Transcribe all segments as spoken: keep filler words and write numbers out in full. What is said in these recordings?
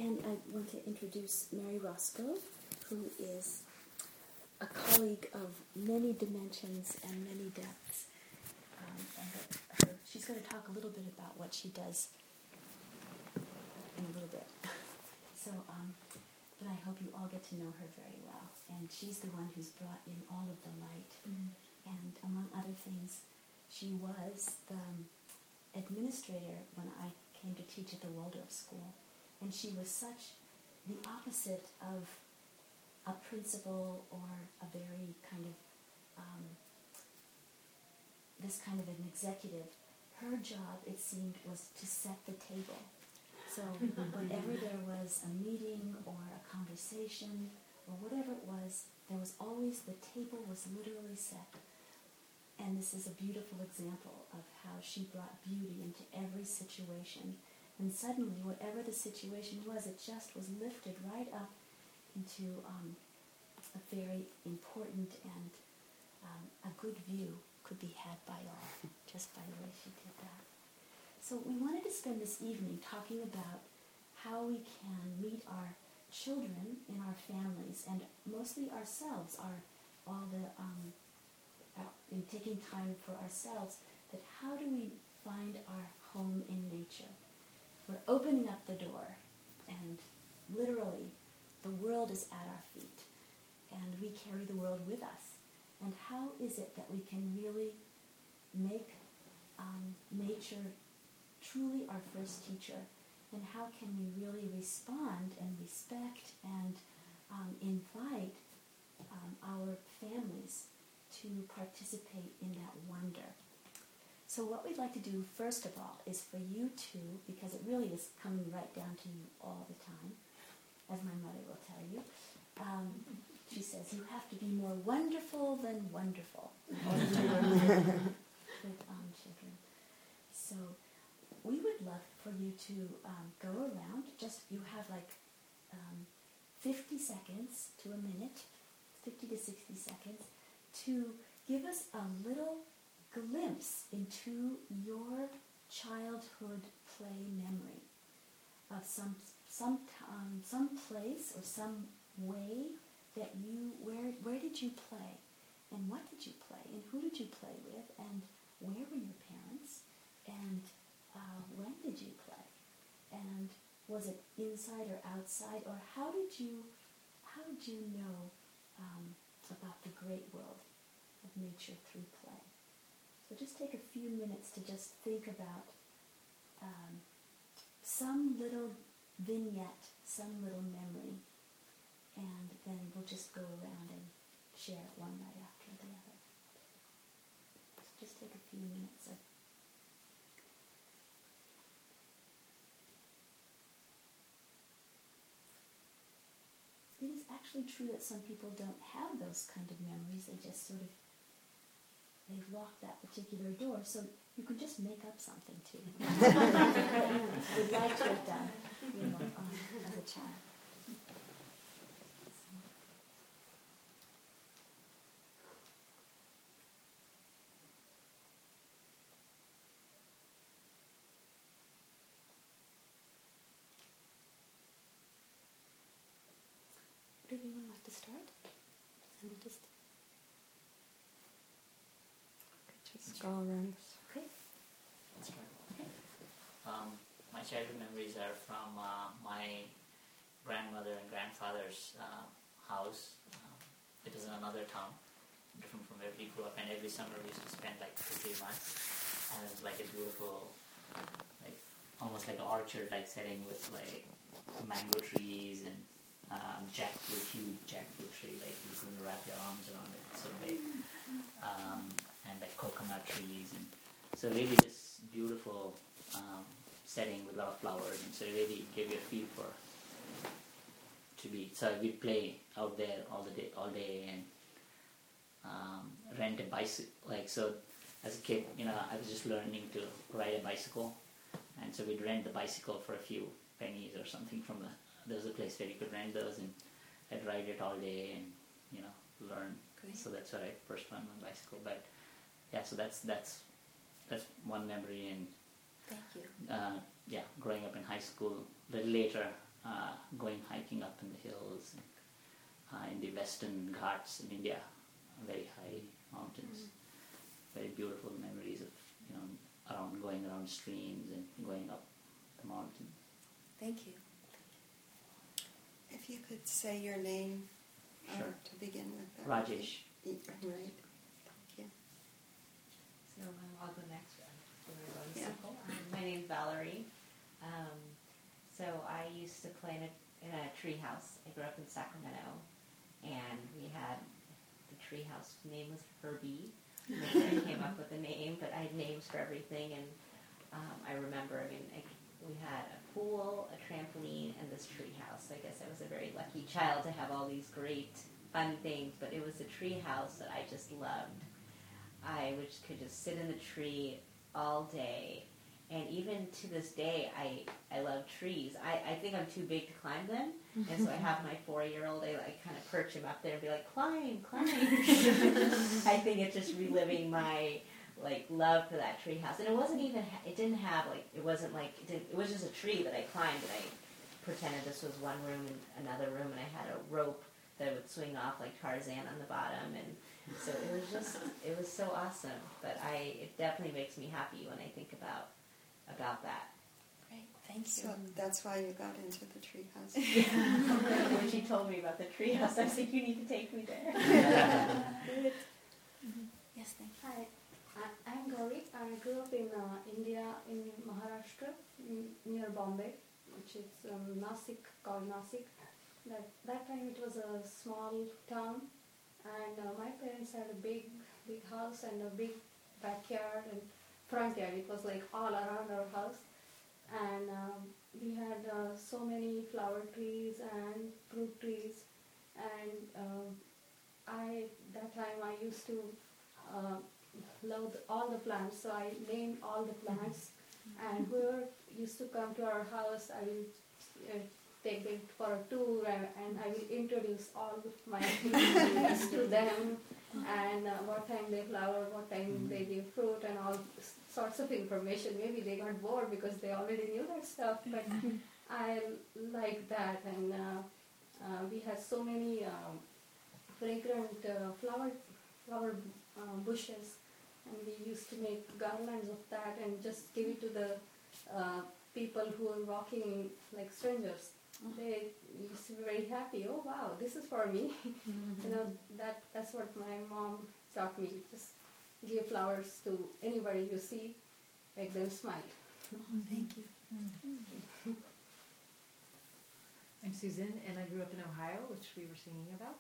And I want to introduce Mary Roscoe, who is a colleague of many dimensions and many depths. Um, and her, she's going to talk a little bit about what she does in a little bit. So, um, but I hope you all get to know her very well. And she's the one who's brought in all of the light. Mm-hmm. And among other things, she was the administrator when I came to teach at the Waldorf School. And she was such the opposite of a principal or a very kind of, um, this kind of an executive. Her job, it seemed, was to set the table. So whenever there was a meeting or a conversation or whatever it was, there was always, the table was literally set. And this is a beautiful example of how she brought beauty into every situation. And suddenly, whatever the situation was, it just was lifted right up into um, a very important and um, a good view could be had by all, just by the way she did that. So we wanted to spend this evening talking about how we can meet our children in our families, and mostly ourselves, our, all the, um, our, in taking time for ourselves, that how do we find our home in nature? We're opening up the door, and literally, the world is at our feet, and we carry the world with us. And how is it that we can really make um, nature truly our first teacher? And how can we really respond and respect and um, invite um, our families to participate in that wonder? So what we'd like to do, first of all, is for you to, because it really is coming right down to you all the time, as my mother will tell you, um, she says, you have to be more wonderful than wonderful with um, children. So we would love for you to um, go around, just, you have like um, fifty seconds to a minute, fifty to sixty seconds, to give us a little glimpse into your childhood play memory of some some um, some place or some way that you, where where did you play, and what did you play, and who did you play with, and where were your parents, and uh, when did you play, and was it inside or outside, or how did you how did you know um, about the great world of nature through play? So just take a few minutes to just think about um, some little vignette, some little memory, and then we'll just go around and share it one right after the other. So just take a few minutes of It is actually true that some people don't have those kind of memories. They just sort of, they've locked that particular door, so you can just make up something too. What you would like to have done, you know, um, as a child. Would anyone like to start? And we'll just Just go around. okay. That's right. Okay. Um, my childhood memories are from uh, my grandmother and grandfather's uh, house. Um, it was in another town, different from where we grew up, and every summer we used to spend like two, three months. And it was like a beautiful, like almost like an orchard-like setting with like mango trees and um, jackfruit, huge jackfruit tree, like you couldn't wrap your arms around it, so big. Um, and like coconut trees, and so really this beautiful um, setting with a lot of flowers, and so it really gave you a feel for to be. So we'd play out there all the day, all day, and um, rent a bicycle. Like so, as a kid, you know, I was just learning to ride a bicycle, and so we'd rent the bicycle for a few pennies or something from the. There was a place where you could rent those, and I'd ride it all day, and you know, learn. Great. So that's where I first learned my bicycle, but. Yeah, so that's that's that's one memory, and Thank you. uh, yeah, growing up in high school. A little later, uh, going hiking up in the hills, uh, in the Western Ghats in India, very high mountains. Mm-hmm. Very beautiful memories of, you know, around going around streams and going up the mountains. Thank you. If you could say your name Sure. uh, to begin with. that Rajesh. would be- Right. Thank you. So um, I'll go next. So we're going Yeah. simple. Um, my name's Valerie. Um, so I used to play in a, in a tree house. I grew up in Sacramento, and we had the tree house name was Herbie. I came up with a name, but I had names for everything. And um, I remember, I mean, I, we had a pool, a trampoline, and this tree house. I guess I was a very lucky child to have all these great fun things, but it was a tree house that I just loved. I would, could just sit in the tree all day, and even to this day, I, I love trees. I, I think I'm too big to climb them, and so I have my four-year-old, I like kind of perch him up there and be like, climb, climb. I think it's just reliving my like love for that tree house. And it wasn't even, it didn't have like, it wasn't like, it, did, it was just a tree that I climbed, and I pretended this was one room and another room, and I had a rope that would swing off like Tarzan on the bottom, and so it was just, it was so awesome. But I, it definitely makes me happy when I think about about that. Great, thank you. So that's why you got into the treehouse. Yeah. When she told me about the treehouse, I said, "You need to take me there." Good. Mm-hmm. Yes, thank you. Hi, I- I'm Gauri. I grew up in uh, India, in Maharashtra, in, near Bombay, which is um, Nasik, called Nasik. That, that time it was a small town, and uh, my parents had a big, big house and a big backyard and front yard. It was like all around our house, and um, we had uh, so many flower trees and fruit trees, and uh, I that time I used to uh, love the, all the plants, so I named all the plants, and whoever used to come to our house, I will uh, take them for a tour, and, and I will introduce all my plants to them, and uh, what time they flower, what time they give fruit, and all sorts of information. Maybe they got bored because they already knew that stuff, but I like that, and uh, uh, we had so many um, fragrant uh, flower flower uh, bushes, and we used to make garlands of that and just give it to the uh, people who were walking like strangers. They used to be very happy. Oh wow, this is for me. You know, that that's what my mom taught me. Just give flowers to anybody you see, make them smile. Thank you. I'm Susan, and I grew up in Ohio, which we were singing about.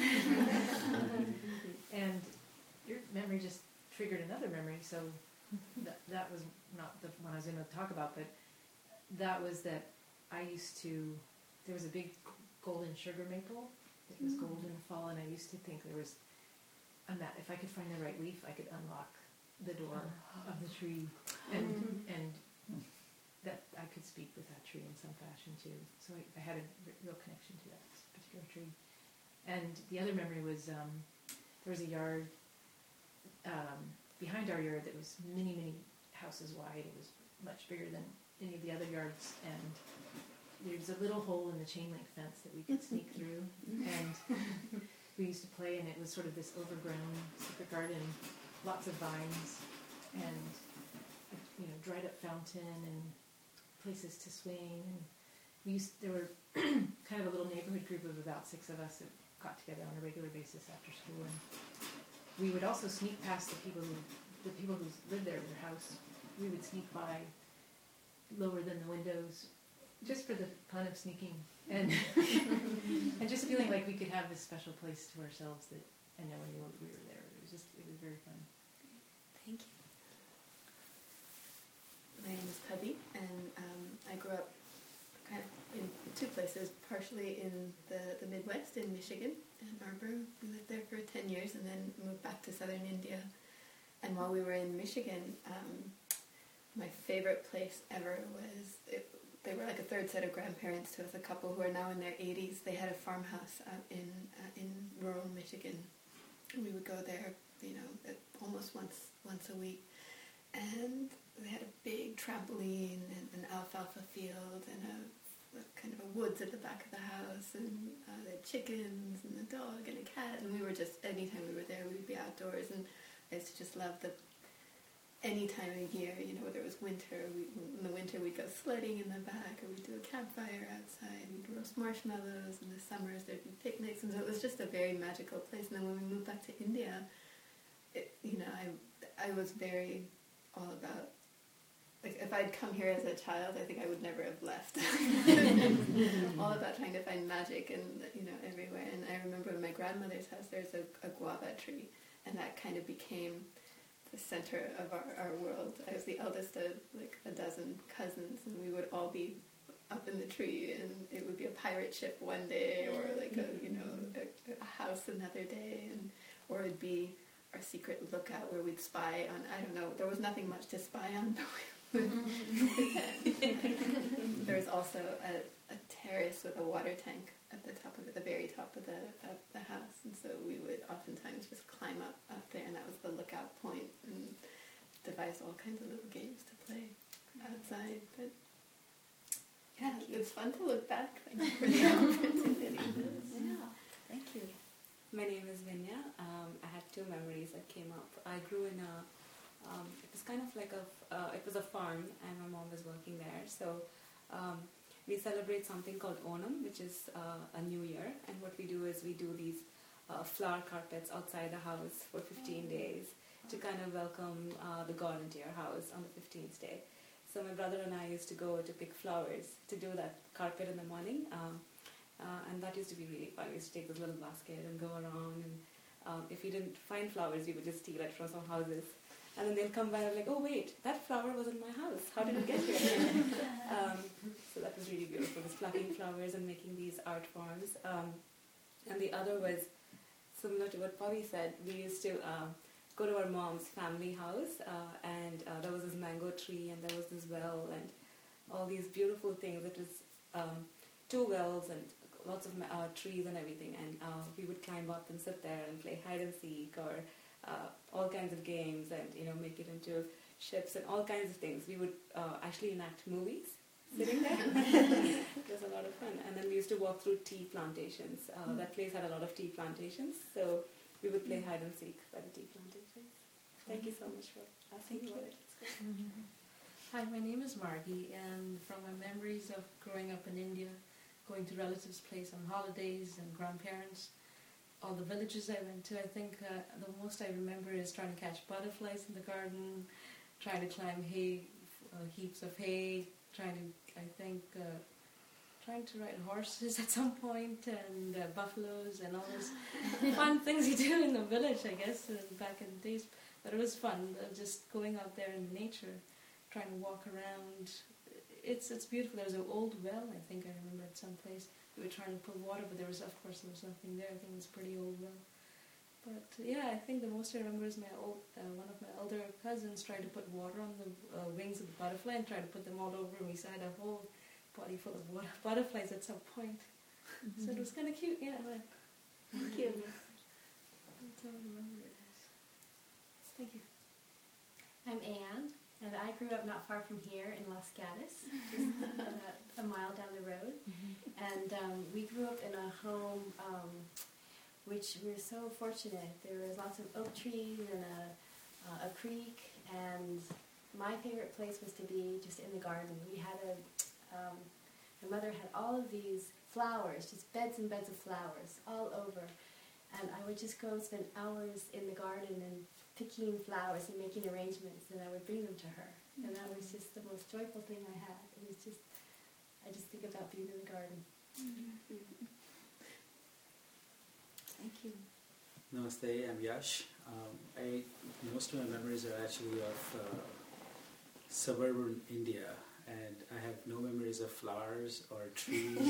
And your memory just triggered another memory, so that, that was not the one I was going to talk about, but that was that I used to, there was a big golden sugar maple. It was gold in the fall, and I used to think there was, on that, if I could find the right leaf, I could unlock the door of the tree, and and that I could speak with that tree in some fashion too. So I, I had a r- real connection to that particular tree. And the other memory was um, there was a yard um, behind our yard that was many, many houses wide. It was much bigger than any of the other yards, and there's a little hole in the chain link fence that we could sneak through, and we used to play, and it was sort of this overgrown secret garden, lots of vines, and you know, dried up fountain and places to swing. And we used, there were kind of a little neighborhood group of about six of us that got together on a regular basis after school, and we would also sneak past the people who, the people who lived there in their house. We would sneak by lower than the windows, just for the fun of sneaking, and and just feeling like we could have this special place to ourselves that, and no one knew we were there. It was just, it was very fun. Thank you. My name is Cubby, and um, I grew up kind of in two places, partially in the, the Midwest, in Michigan, Ann Arbor. We lived there for ten years and then moved back to southern India. And while we were in Michigan, um, my favorite place ever was, it, they were like a third set of grandparents to us, a couple who are now in their eighties. They had a farmhouse out in, uh, in rural Michigan. And we would go there, you know, almost once once a week. And they had a big trampoline and an alfalfa field and a a kind of a woods at the back of the house, and uh, they had chickens and a dog and a cat, and we were just, anytime we were there, we'd be outdoors, and I used to just love the, any time of year, you know, whether it was winter, we, in the winter we'd go sledding in the back, or we'd do a campfire outside, we'd roast marshmallows, in the summers there'd be picnics, and so it was just a very magical place. And then when we moved back to India, it, you know, I, I was very all about, like, if I'd come here as a child, I think I would never have left. All about trying to find magic, and, you know, everywhere. And I remember in my grandmother's house, there's a, a guava tree, and that kind of became the center of our, our world. I was the eldest of like a dozen cousins, and we would all be up in the tree, and it would be a pirate ship one day, or like a, you know, a, a house another day, and or it'd be our secret lookout where we'd spy on, I don't know, there was nothing much to spy on, but there was also a, a terrace with a water tank at the top of it, the very top of the of the house, and so we would oftentimes just climb up up there, and that was the lookout point, and devise all kinds of little games to play outside. But yeah, it's fun to look back. Thank you for the opportunity. Yeah, thank you. My name is Vinya. Um, I had two memories that came up. I grew in a, um, it was kind of like a, uh, it was a farm, and my mom was working there. So um, we celebrate something called Onam, which is uh, a new year. And what we do is we do these uh, flower carpets outside the house for fifteen days to kind of welcome uh, the god into your house on the fifteenth day. So my brother and I used to go to pick flowers to do that carpet in the morning. Um, Uh, and that used to be really fun. We used to take this little basket and go around, and um, if we didn't find flowers, we would just steal it from some houses. And then they'll come by and like, oh wait, that flower was in my house. How did it get here? um, so that was really beautiful, just plucking flowers and making these art forms. Um, and the other was similar to what Bobby said. We used to uh, go to our mom's family house, uh, and uh, there was this mango tree, and there was this well, and all these beautiful things. It was um, two wells and lots of uh, trees and everything, and uh, we would climb up and sit there and play hide and seek, or uh, all kinds of games, and you know, make it into ships and all kinds of things. We would uh, actually enact movies sitting there. It was a lot of fun. And then we used to walk through tea plantations. Uh, mm. That place had a lot of tea plantations, so we would play hide and seek by the tea plantations. Thank you so much for asking me about it. Hi, my name is Margie, and from my memories of growing up in India, going to relatives' place on holidays and grandparents, all the villages I went to, I think uh, the most I remember is trying to catch butterflies in the garden, trying to climb hay, uh, heaps of hay, trying to, I think, uh, trying to ride horses at some point, and uh, buffaloes, and all those fun things you do in the village, I guess, uh, back in the days. But it was fun, uh, just going out there in nature, trying to walk around. It's it's beautiful. There's an old well, I think I remember at some place. We were trying to pull water, but there was, of course, there was nothing there. I think it was a pretty old well. But yeah, I think the most I remember is my old, uh, one of my elder cousins tried to put water on the uh, wings of the butterfly and tried to put them all over, and we had a whole body full of water, butterflies at some point. Mm-hmm. So it was kind of cute, yeah. But thank you. That's how I remember it. Thank you. I'm Anne, and I grew up not far from here in Los Gatos, just about a mile down the road. Mm-hmm. And um, we grew up in a home um, which we were so fortunate. There was lots of oak trees and a, uh, a creek, and my favorite place was to be just in the garden. We had a, um, my mother had all of these flowers, just beds and beds of flowers all over. And I would just go spend hours in the garden and picking flowers and making arrangements, and I would bring them to her. And that was just the most joyful thing I had. It was just, I just think about being in the garden. Mm-hmm. Thank you. Namaste, I'm Yash. Um, I, most of my memories are actually of uh, suburban India, and I have no memories of flowers or trees,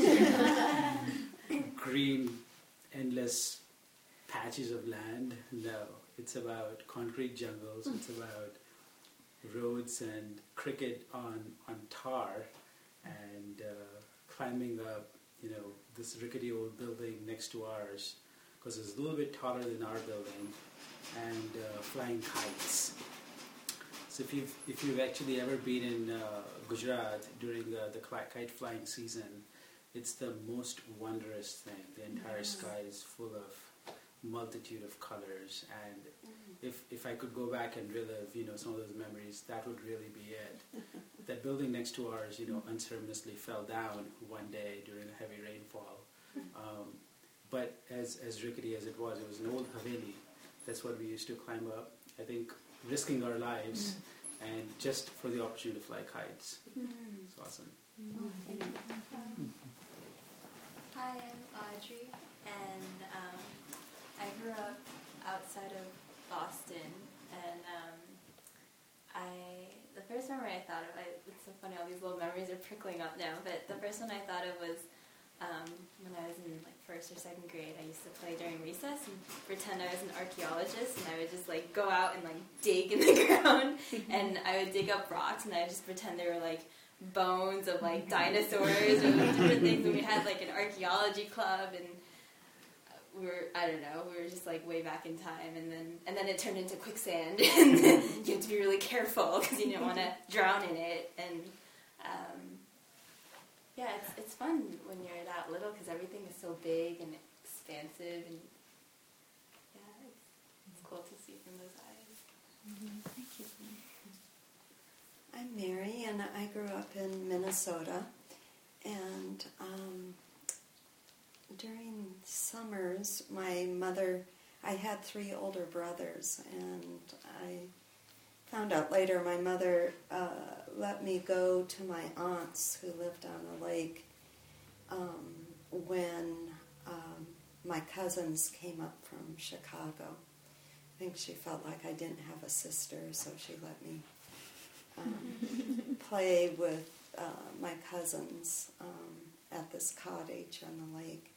green, endless patches of land. No, it's about concrete jungles, it's about roads and cricket on, on tar, and uh, climbing up, you know, this rickety old building next to ours, because it's a little bit taller than our building, and uh, flying kites. So if you've if you've actually ever been in uh, Gujarat during the, the kite kite flying season, it's the most wondrous thing. The entire Yes. sky is full of multitude of colors, and if if I could go back and relive, you know, some of those memories, that would really be it. That building next to ours, you know, unceremoniously fell down one day during a heavy rainfall. Um, but as as rickety as it was, it was an old Haveli. That's what we used to climb up. I think risking our lives and just for the opportunity to fly kites. It's awesome. Oh, thank you. Hi, I'm Audrey, and um, I grew up outside of Boston, and um, I the first memory I thought of, I, it's so funny, all these little memories are prickling up now, but the first one I thought of was um, when I was in like first or second grade. I used to play during recess and pretend I was an archaeologist, and I would just like go out and like dig in the ground, and I would dig up rocks, and I would just pretend they were like bones of like dinosaurs or like, different things. And we had like an archaeology club, and we were, I don't know, we were just like way back in time, and then and then it turned into quicksand, and then you have to be really careful because you don't want to drown in it. And um, yeah, it's it's fun when you're that little because everything is so big and expansive, and yeah, it's, it's cool to see from those eyes. Mm-hmm. Thank you. I'm Mary, and I grew up in Minnesota, and um, during summers, my mother, I had three older brothers, and I found out later my mother uh, let me go to my aunts who lived on a lake um, when um, my cousins came up from Chicago. I think she felt like I didn't have a sister, so she let me um, play with uh, my cousins um, at this cottage on the lake.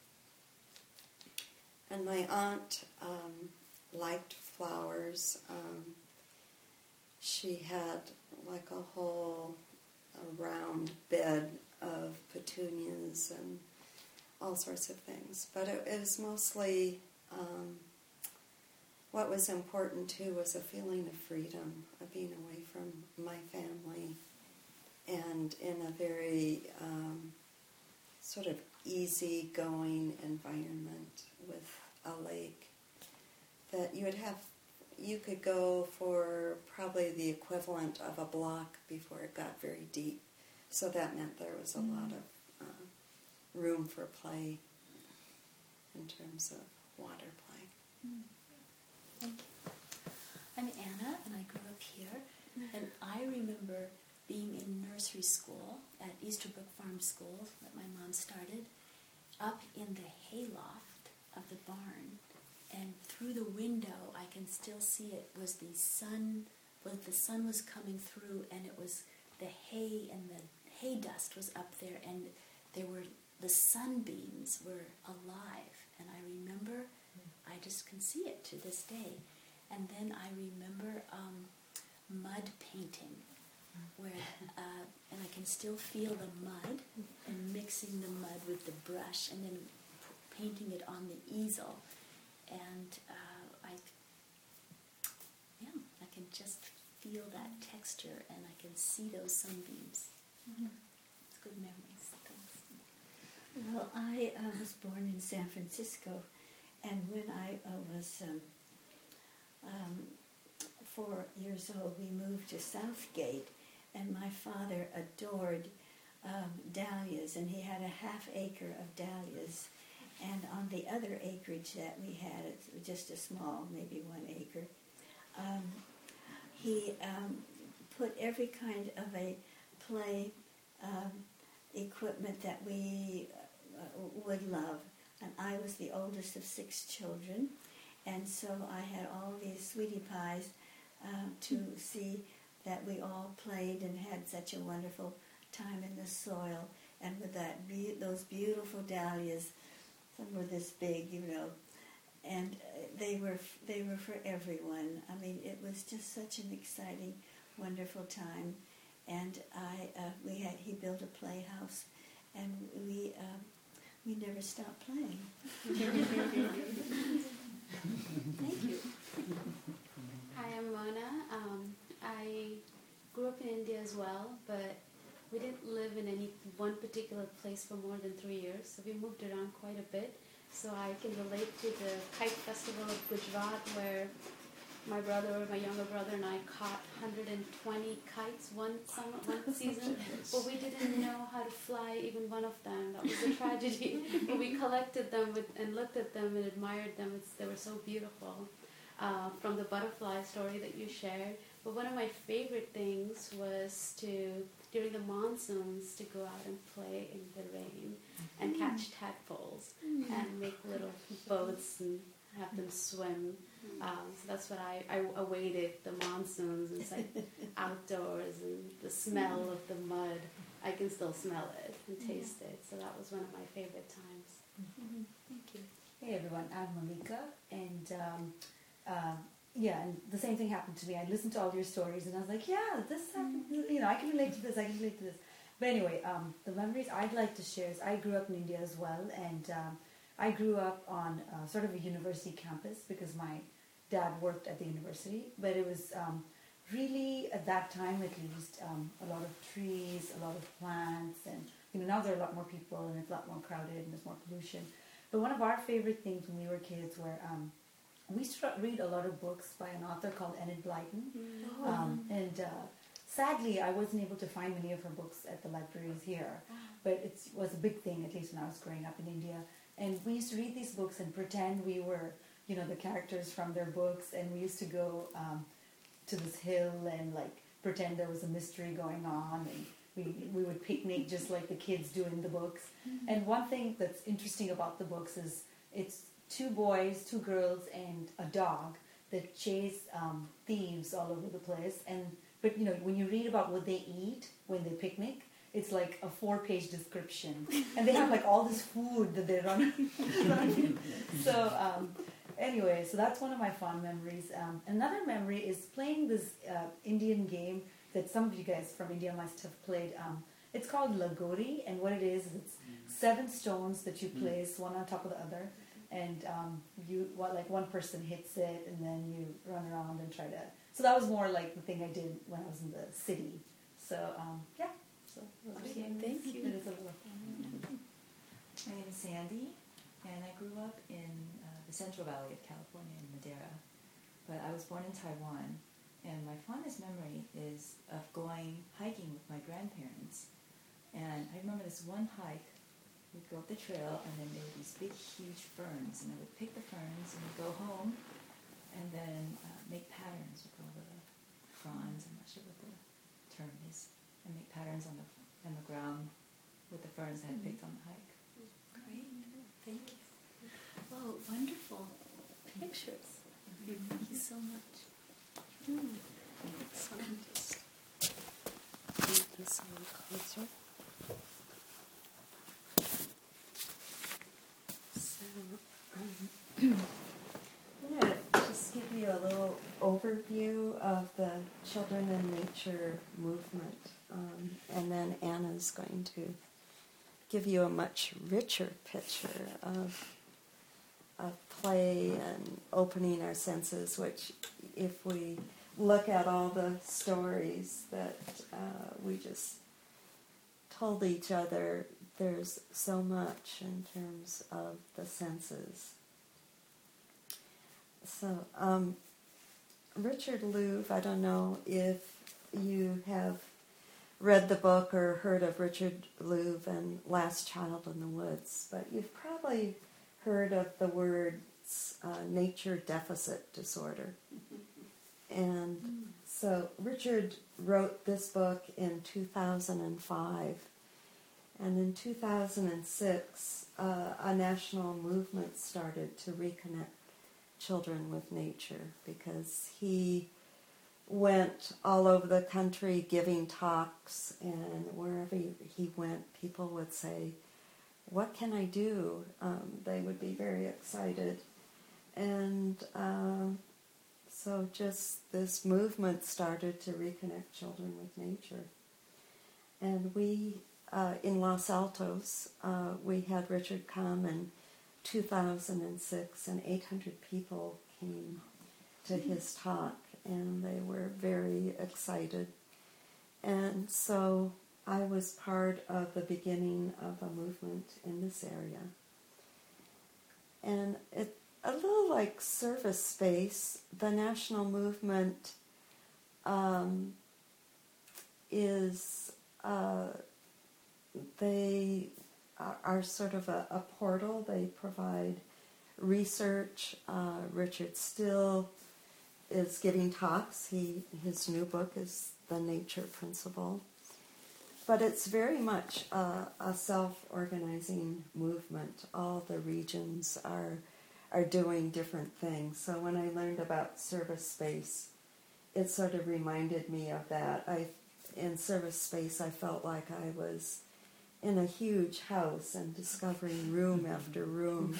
And my aunt um, liked flowers. Um, she had like a whole a round bed of petunias and all sorts of things. But it, it was mostly, um, what was important too was a feeling of freedom, of being away from my family and in a very um, sort of easy-going environment with a lake that you would have, you could go for probably the equivalent of a block before it got very deep. So that meant there was a mm. lot of uh, room for play in terms of water play. Mm. Thank you. I'm Anna, and I grew up here, and I remember being in nursery school at Easterbrook Farm School that my mom started, up in the hayloft of the barn, and through the window I can still see it was the sun, was the sun was coming through, and it was the hay, and the hay dust was up there, and there were, the sunbeams were alive, and I remember, I just can see it to this day. And then I remember um, mud painting, where uh, and I can still feel the mud, and mixing the mud with the brush, and then p- painting it on the easel, and uh, I, yeah, I can just feel that texture, and I can see those sunbeams. Mm-hmm. It's good memories. Thanks. Well, I uh, was born in San Francisco, and when I uh, was um, um, four years old, we moved to Southgate, and my father adored um, dahlias, and he had a half acre of dahlias, and on the other acreage that we had, it's just a small, maybe one acre, um, he um, put every kind of a play um, equipment that we uh, would love, and I was the oldest of six children, and so I had all these sweetie pies um, to see that we all played and had such a wonderful time in the soil, and with that be- those beautiful dahlias, some were this big, you know, and they were f- they were for everyone. I mean, it was just such an exciting, wonderful time, and I uh, we had he built a playhouse, and we uh, we never stopped playing. Thank you. Hi, I'm Mona. Um, I grew up in India as well, but we didn't live in any one particular place for more than three years, so we moved around quite a bit. So I can relate to the Kite Festival of Gujarat, where my brother, my younger brother, and I caught one hundred twenty kites one summer, one season, but we didn't know how to fly even one of them. That was a tragedy. But we collected them with, and looked at them and admired them. It's, they were so beautiful. Uh, from the butterfly story that you shared. But one of my favorite things was to, during the monsoons, to go out and play in the rain and catch tadpoles and make little boats and have them swim. Um, so that's what I, I awaited, the monsoons. It's like outdoors and the smell of the mud. I can still smell it and taste it. So that was one of my favorite times. Mm-hmm. Thank you. Hey everyone, I'm Malika, and um, uh, yeah, and the same thing happened to me. I listened to all your stories, and I was like, yeah, this happened. You know, I can relate to this. I can relate to this. But anyway, um, the memories I'd like to share is I grew up in India as well, and um, I grew up on uh, sort of a university campus because my dad worked at the university. But it was um, really, at that time at least, um, a lot of trees, a lot of plants, and you know, now there are a lot more people, and it's a lot more crowded, and there's more pollution. But one of our favorite things when we were kids were um, we used to read a lot of books by an author called Enid Blyton. Mm-hmm. Um, and uh, sadly, I wasn't able to find many of her books at the libraries here. But it was a big thing, at least when I was growing up in India. And we used to read these books and pretend we were, you know, the characters from their books. And we used to go um, to this hill and, like, pretend there was a mystery going on. And we, we would picnic just like the kids do in the books. Mm-hmm. And one thing that's interesting about the books is it's two boys, two girls, and a dog that chase um, thieves all over the place. And but you know, when you read about what they eat when they picnic, it's like a four-page description, and they have like all this food that they run. run. So um, anyway, so that's one of my fond memories. Um, another memory is playing this uh, Indian game that some of you guys from India must have played. Um, it's called Lagori, and what it is, it's seven stones that you place one on top of the other. And um, you, what, like one person hits it, and then you run around and try to. So that was more like the thing I did when I was in the city. So um, yeah. So thank you. It is a little fun. My name is Sandy, and I grew up in uh, the Central Valley of California in Madera. But I was born in Taiwan, and my fondest memory is of going hiking with my grandparents. And I remember this one hike. We'd go up the trail, and then there were these big, huge ferns, and I would pick the ferns, and we'd go home, and then uh, make patterns with all the fronds. I'm not sure what the term is, and make patterns on the on the ground with the ferns that I had picked on the hike. Great, thank you. Oh, wonderful pictures. Mm-hmm. Thank you so much. Mm. So I'll just move this a little closer. I'm going to just give you a little overview of the Children in Nature movement, um, and then Anna's going to give you a much richer picture of, of play and opening our senses, which if we look at all the stories that uh, we just told each other, there's so much in terms of the senses. So, um, Richard Louv, I don't know if you have read the book or heard of Richard Louv and Last Child in the Woods, but you've probably heard of the words uh, nature deficit disorder. And so Richard wrote this book in two thousand five. And in two thousand six, uh, a national movement started to reconnect children with nature because he went all over the country giving talks, and wherever he went, people would say, "What can I do?" Um, they would be very excited. And uh, so just this movement started to reconnect children with nature. And we... Uh, in Los Altos, uh, we had Richard come in two thousand six, and eight hundred people came to his talk, and they were very excited. And so I was part of the beginning of a movement in this area. And it, a little like Service Space, the national movement um, is, uh, they are, are sort of a, a portal. They provide research. Uh, Richard Still is giving talks. He his new book is The Nature Principle. But it's very much a, a self-organizing movement. All the regions are are doing different things. So when I learned about Service Space, it sort of reminded me of that. I in Service Space, I felt like I was in a huge house and discovering room after room.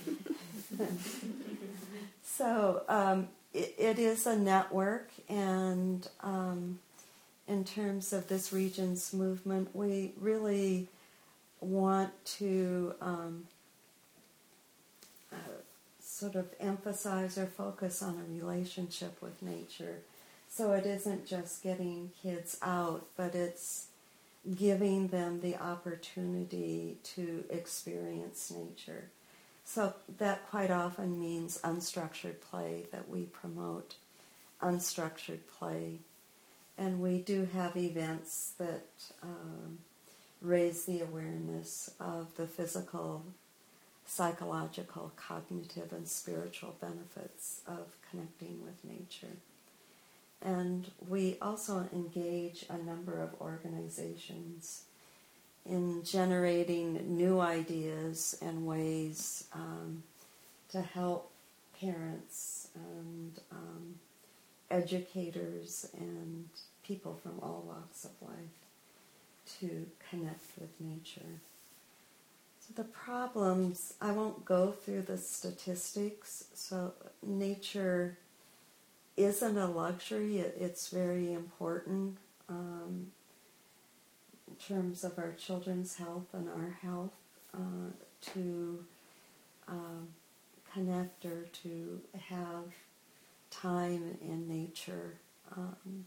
So um, it, it is a network, and um, in terms of this region's movement, we really want to um, uh, sort of emphasize or focus on a relationship with nature. So it isn't just getting kids out, but it's giving them the opportunity to experience nature. So that quite often means unstructured play, that we promote unstructured play. And we do have events that um, raise the awareness of the physical, psychological, cognitive, and spiritual benefits of connecting with nature. And we also engage a number of organizations in generating new ideas and ways um, to help parents and um, educators and people from all walks of life to connect with nature. So the problems, I won't go through the statistics. So nature isn't a luxury. It, it's very important um, in terms of our children's health and our health uh, to uh, connect or to have time in nature. Um,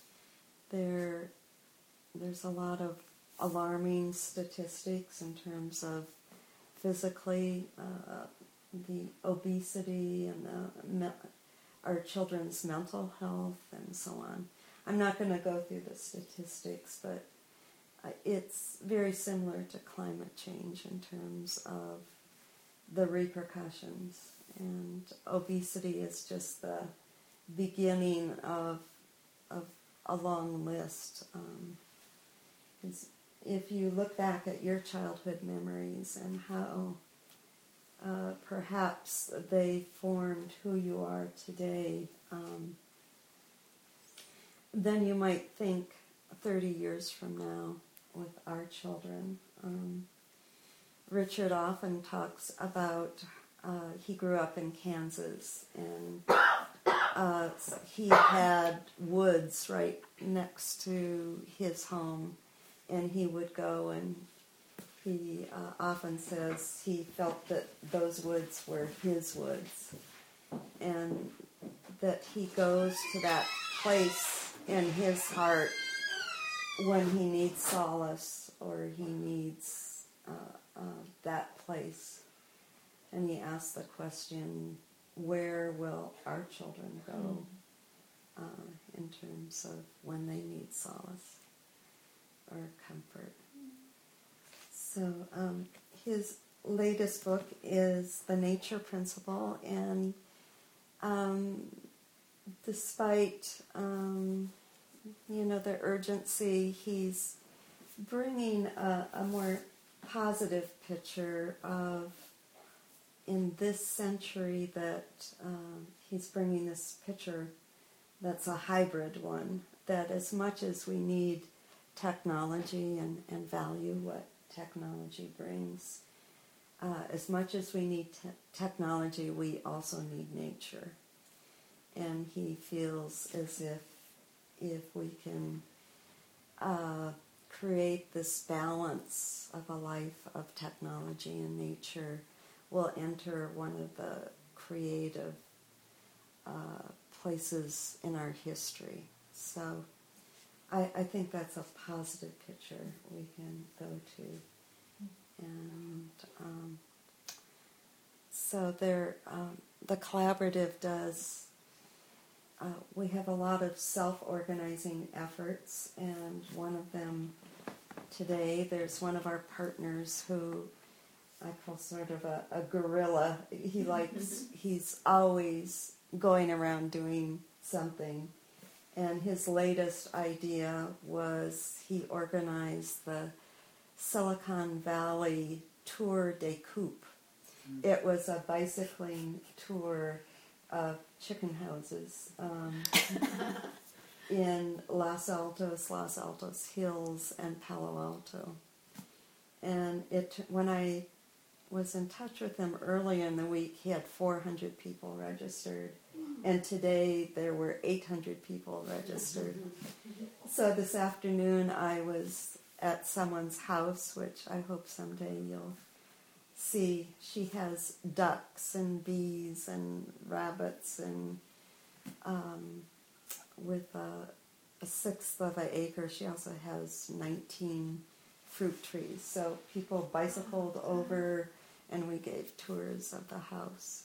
there, there's a lot of alarming statistics in terms of physically uh, the obesity and the me- our children's mental health and so on. I'm not going to go through the statistics, but uh, it's very similar to climate change in terms of the repercussions. And obesity is just the beginning of of a long list. Um, if you look back at your childhood memories and how uh, perhaps they formed who you are today, um, then you might think thirty years from now with our children. Um, Richard often talks about Uh, he grew up in Kansas, and uh, he had woods right next to his home, and he would go, and he uh, often says he felt that those woods were his woods, and that he goes to that place in his heart when he needs solace or he needs uh, uh, that place. And he asked the question, where will our children go uh, in terms of when they need solace or comfort? So um, his latest book is The Nature Principle, and um, despite um, you know the urgency, he's bringing a, a more positive picture of, in this century, that um, he's bringing this picture that's a hybrid one, that as much as we need technology and, and value what technology brings, uh, as much as we need te- technology, we also need nature. And he feels as if if we can uh, create this balance of a life of technology and nature, will enter one of the creative uh, places in our history. So I, I think that's a positive picture we can go to. And um, so there, um, the collaborative does, uh, we have a lot of self-organizing efforts, and one of them today, there's one of our partners who I call sort of a, a gorilla. He likes, he's always going around doing something. And his latest idea was he organized the Silicon Valley Tour de Coupe. Mm. It was a bicycling tour of chicken houses um, in Los Altos, Los Altos Hills, and Palo Alto. And it when I was in touch with him early in the week, he had four hundred people registered. And today there were eight hundred people registered. So this afternoon I was at someone's house, which I hope someday you'll see. She has ducks and bees and rabbits, and um, with a, a sixth of an acre she also has nineteen fruit trees. So people bicycled over and we gave tours of the house.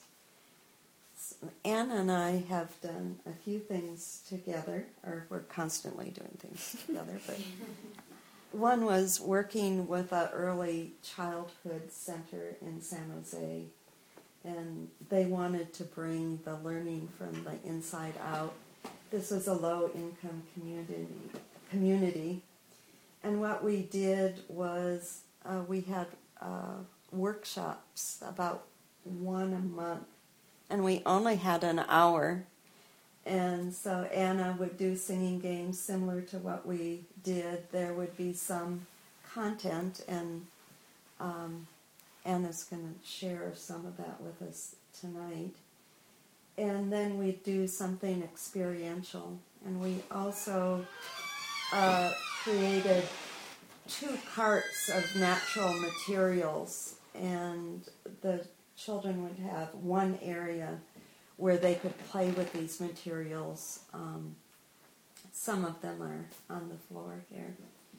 Anna and I have done a few things together, or we're constantly doing things together, but one was working with an early childhood center in San Jose, and they wanted to bring the learning from the inside out. This was a low-income community, community, and what we did was uh, we had uh, workshops, about one a month, and we only had an hour. And so Anna would do singing games similar to what we did. There would be some content, and um, Anna's going to share some of that with us tonight. And then we'd do something experiential. And we also uh, created two carts of natural materials, and the children would have one area where they could play with these materials. Um, some of them are on the floor here.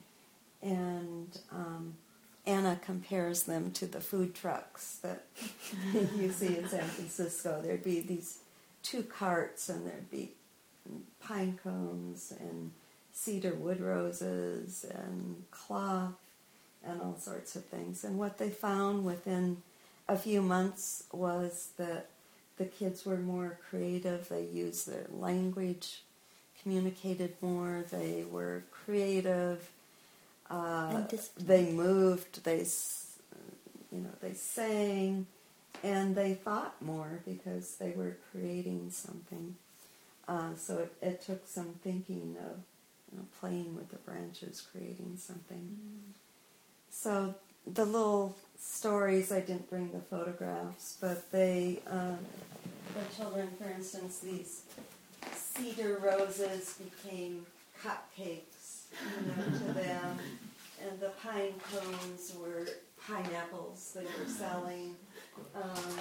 And um, Anna compares them to the food trucks that you see in San Francisco. There'd be these two carts, and there'd be pine cones and cedar wood roses and cloth and all sorts of things. And what they found within a few months was that the kids were more creative. They used their language, communicated more. They were creative. Uh, they moved. They, you know, they sang, and they thought more because they were creating something. Uh, so it, it took some thinking of, you know, playing with the branches, creating something. Mm. So the little stories, I didn't bring the photographs, but they, uh, the children, for instance, these cedar roses became cupcakes, you know, to them, and the pine cones were pineapples they were selling. Um,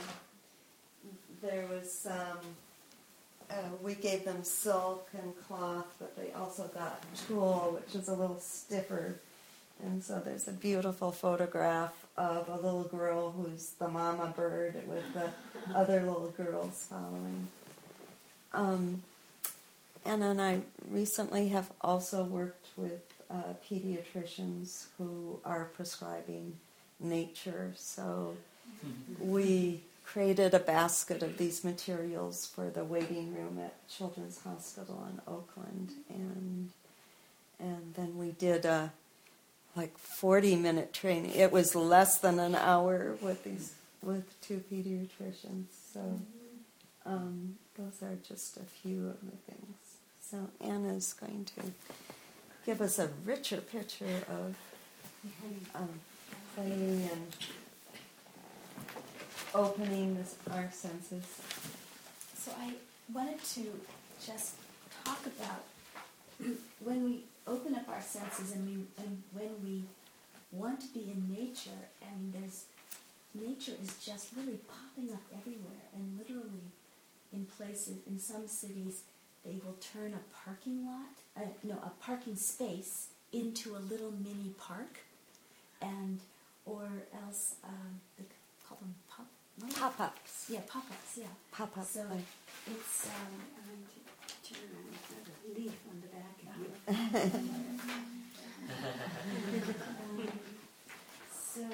there was some, uh, we gave them silk and cloth, but they also got tulle, which is a little stiffer. And so there's a beautiful photograph of a little girl who's the mama bird with the other little girls following. Um, Anna and I recently have also worked with uh, pediatricians who are prescribing nature. So we created a basket of these materials for the waiting room at Children's Hospital in Oakland. And, and then we did a like forty minute training. It was less than an hour with these with two pediatricians. So um, those are just a few of the things. So Anna's going to give us a richer picture of um, playing and opening this, our senses. So I wanted to just talk about when we open up our senses and we and when we want to be in nature, and there's nature is just really popping up everywhere, and literally in places, in some cities, they will turn a parking lot, uh, no, a parking space into a little mini park, and or else um, they call them pop no? Pop-ups. Yeah, pop-ups. Yeah, Pop-ups. So like- it's um, I'm going to turn around. There's a leaf on the back of you. um, so.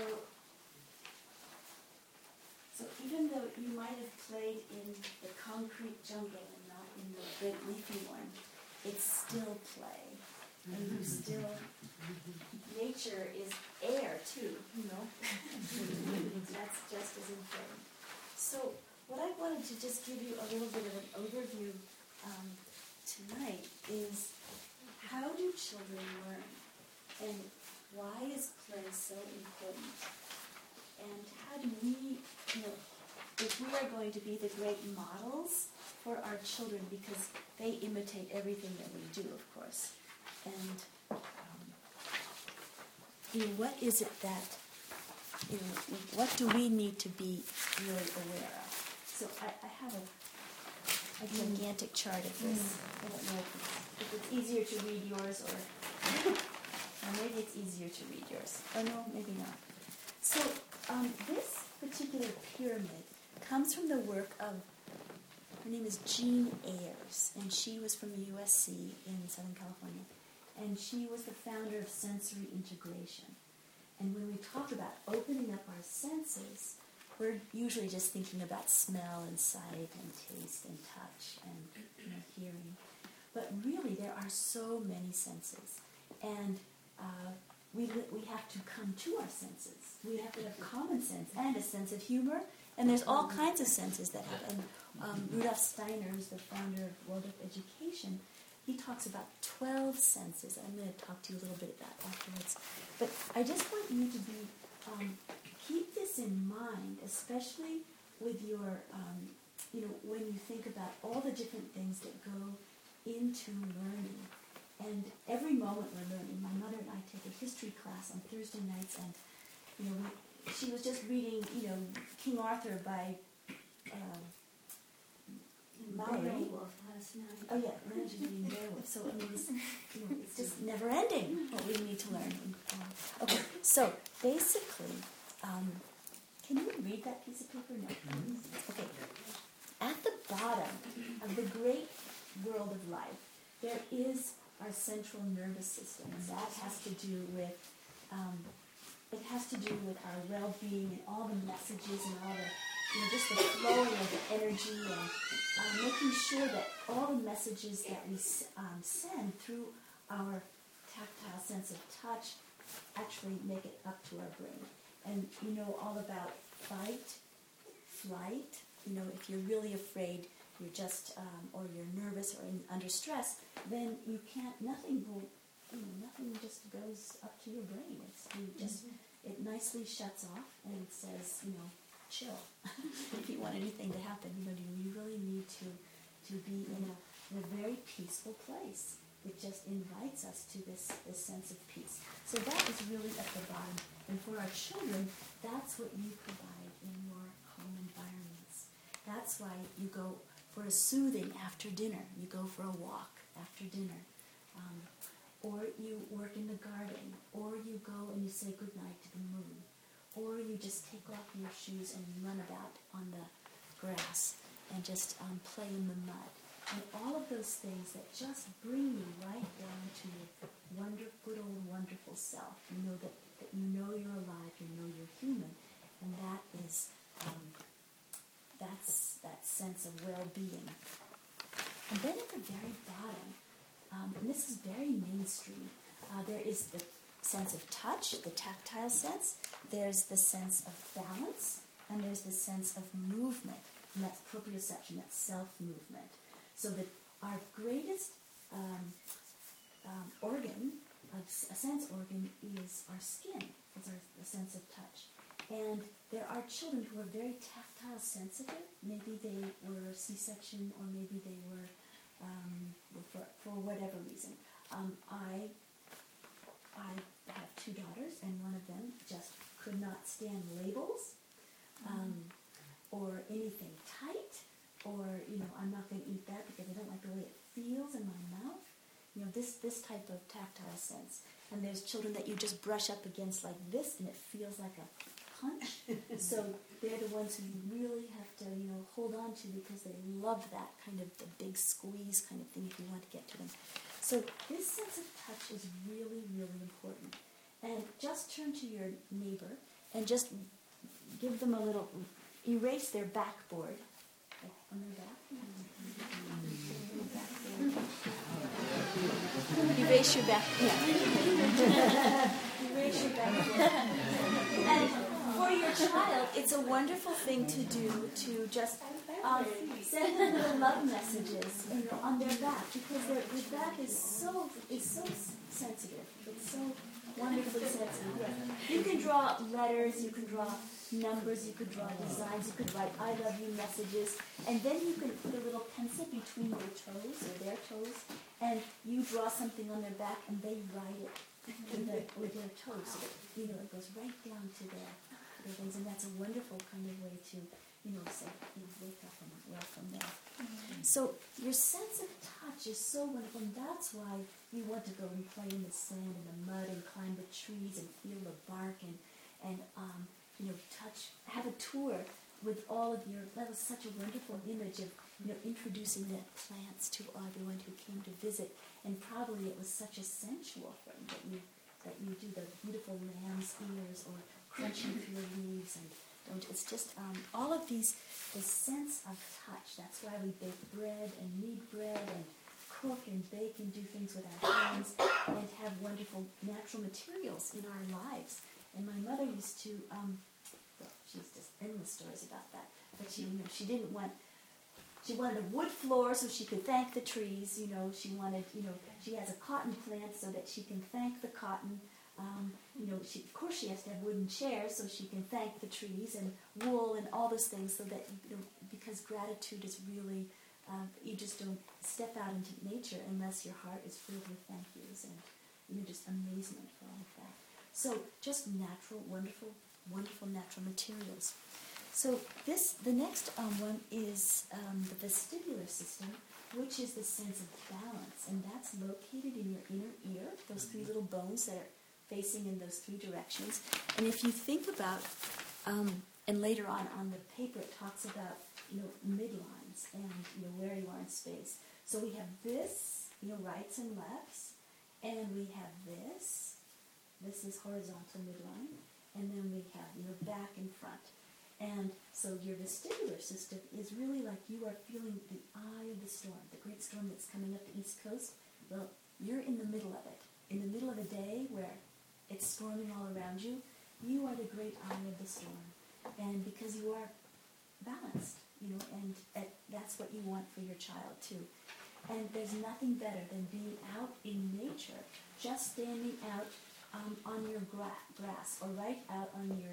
So even though you might have played in the concrete jungle and not in the great leafy one, it's still play. And you still, nature is air too, you know. That's just as important. So what I wanted to just give you a little bit of an overview um, tonight is how do children learn? And why is play so important? And how do we, you know, if we are going to be the great models for our children, because they imitate everything that we do, of course. And, um, you know, what is it that, you know, what do we need to be really aware of? So I, I have a, a gigantic chart of this. I don't know if it's, if it's easier to read yours or, or maybe it's easier to read yours. Oh no, maybe not. So um, this particular pyramid comes from the work of, her name is Jean Ayers, and she was from U S C in Southern California, and she was the founder of sensory integration. And when we talk about opening up our senses, we're usually just thinking about smell and sight and taste and touch and, you know, hearing. But really, there are so many senses, and uh, we we have to come to our senses. We have to have common sense and a sense of humor, and there's all kinds of senses that have. And um, Rudolf Steiner, who's the founder of World of Education, he talks about twelve senses. I'm going to talk to you a little bit about afterwards. But I just want you to be um, keep this in mind, especially with your, um, you know, when you think about all the different things that go into learning. And every moment we're learning. My mother and I take a history class on Thursday nights, and you know, we, she was just reading, you know, King Arthur by uh, Mallory. Beowulf last night. Oh yeah, Leonard reading Beowulf. So I mean, it's, you know, it's just never ending what we need to learn. Uh, okay, so basically, um, can you read that piece of paper? No. Okay. At the bottom of the great world of life, there is our central nervous system, and that has to do with um, it has to do with our well-being and all the messages and all the, you know, just the flowing of the energy and uh, making sure that all the messages that we um, send through our tactile sense of touch actually make it up to our brain. And you know all about fight, flight. You know, if you're really afraid, you're just, um, or you're nervous or in, under stress, then you can't, nothing will, you know, nothing just goes up to your brain. It's, you just, mm-hmm. it nicely shuts off and it says, you know, chill. If you want anything to happen, you know, you really need to, to be in a, in a very peaceful place. It just invites us to this, this sense of peace. So that is really at the bottom. And for our children, that's what you provide in your home environments. That's why you go for a soothing after dinner. You go for a walk after dinner. Um, or you work in the garden. Or you go and you say goodnight to the moon. Or you just take off your shoes and run about on the grass and just um, play in the mud. And all of those things that just bring you right down to your wonder, good old wonderful self. You know that, that you know you're alive, you know you're human. And that is... Um, That's that sense of well-being. And then at the very bottom, um, and this is very mainstream, uh, there is the sense of touch, the tactile sense. There's the sense of balance, and there's the sense of movement, and that's proprioception, that's self-movement. So that our greatest um, um, organ, a sense organ, is our skin, is our the sense of touch. And there are children who are very tactile sensitive. Maybe they were C-section, or maybe they were um, for, for whatever reason. Um, I I have two daughters, and one of them just could not stand labels um, or anything tight, or, you know, I'm not going to eat that because I don't like the way it feels in my mouth. You know, this, this type of tactile sense. And there's children that you just brush up against like this, and it feels like a punch. So they're the ones who you really have to, you know, hold on to because they love that kind of the big squeeze kind of thing if you want to get to them. So this sense of touch is really, really important. And just turn to your neighbor and just give them a little, erase their backboard. Like on their back. Erase your back. Yeah. Erase your backboard. And for your child, it's a wonderful thing to do to just um, send them little love messages, you know, on their back, because their, their back is so is so sensitive. It's so wonderfully sensitive. You can draw letters, you can draw numbers, you could draw designs, you could write I love you messages, and then you can put a little pencil between your toes or their toes, and you draw something on their back, and they write it with their, with their toes, so that, you know, it goes right down to their, their things, and that's a wonderful kind of way to, you know, say, you know, wake up and welcome them. Mm-hmm. So your sense of touch is so wonderful, and that's why you want to go and play in the sand and the mud and climb the trees and feel the bark and, and um, you know, touch, have a tour with all of your, that was such a wonderful image of, you know, introducing the plants to everyone who came to visit, and probably it was such a sensual thing that you, that you do the beautiful lamb's ears or crunching through the leaves, and don't, it's just, um, all of these, the sense of touch, that's why we bake bread and knead bread and cook and bake and do things with our hands and have wonderful natural materials in our lives. And my mother used to, um, well, she's just endless stories about that. But she, you know, she didn't want, she wanted a wood floor so she could thank the trees. You know, she wanted, you know, she has a cotton plant so that she can thank the cotton. Um, you know, she, of course she has to have wooden chairs so she can thank the trees, and wool and all those things, so that, you know, because gratitude is really, uh, you just don't step out into nature unless your heart is filled with thank yous and, you know, just amazement for all of that. So just natural, wonderful, wonderful natural materials. So this, the next um, one is um, the vestibular system, which is the sense of balance, and that's located in your inner ear, those three little bones that are facing in those three directions. And if you think about, um, and later on on the paper it talks about, you know, midlines and, you know, where you are in space. So we have this, you know, rights and lefts, and we have this. This is horizontal midline, and then we have, you know, back and front. And so your vestibular system is really like you are feeling the eye of the storm, the great storm that's coming up the East Coast. Well, you're in the middle of it. In the middle of a day where it's storming all around you, you are the great eye of the storm. And because you are balanced, you know, and, and that's what you want for your child too. And there's nothing better than being out in nature, just standing out Um, on your gra- grass or right out on your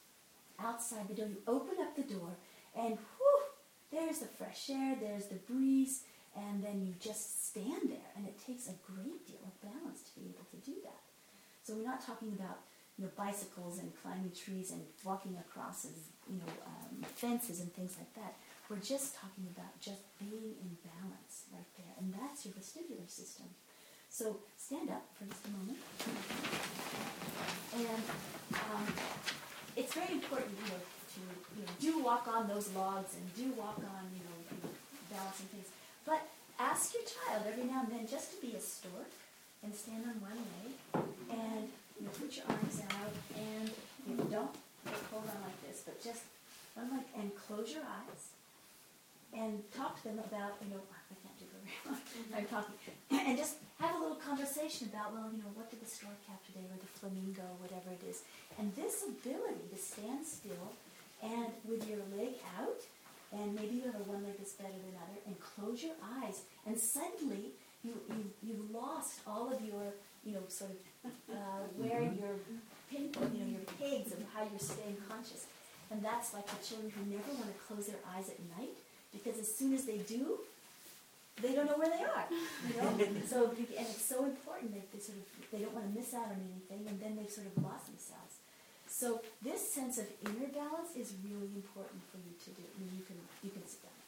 outside the door. You open up the door and whew, there's the fresh air, there's the breeze, and then you just stand there, and it takes a great deal of balance to be able to do that. So we're not talking about, you know, bicycles and climbing trees and walking across, you know, um, fences and things like that. We're just talking about just being in balance right there, and that's your vestibular system. So stand up for just a moment. And um, it's very important, you know, to, you know, do walk on those logs and do walk on, you know, balance and things. But ask your child every now and then just to be a stork and stand on one leg, and, you know, put your arms out, and, you know, don't hold on like this, but just one leg, and close your eyes and talk to them about, you know, I can't do very long. I'm talking, and just have a little conversation about, well, you know, what did the stork have today, or the flamingo, whatever it is. And this ability to stand still and with your leg out, and maybe you have a one leg that's better than another, and close your eyes, and suddenly you, you, you've lost all of your, you know, sort of uh, where your pinpoint, you know, your pegs of how you're staying conscious. And that's like the children who never want to close their eyes at night, because as soon as they do, they don't know where they are, you know. So, and it's so important that they sort of they don't want to miss out on anything, and then they've sort of lost themselves. So this sense of inner balance is really important for you to do. I mean, you can you can sit down.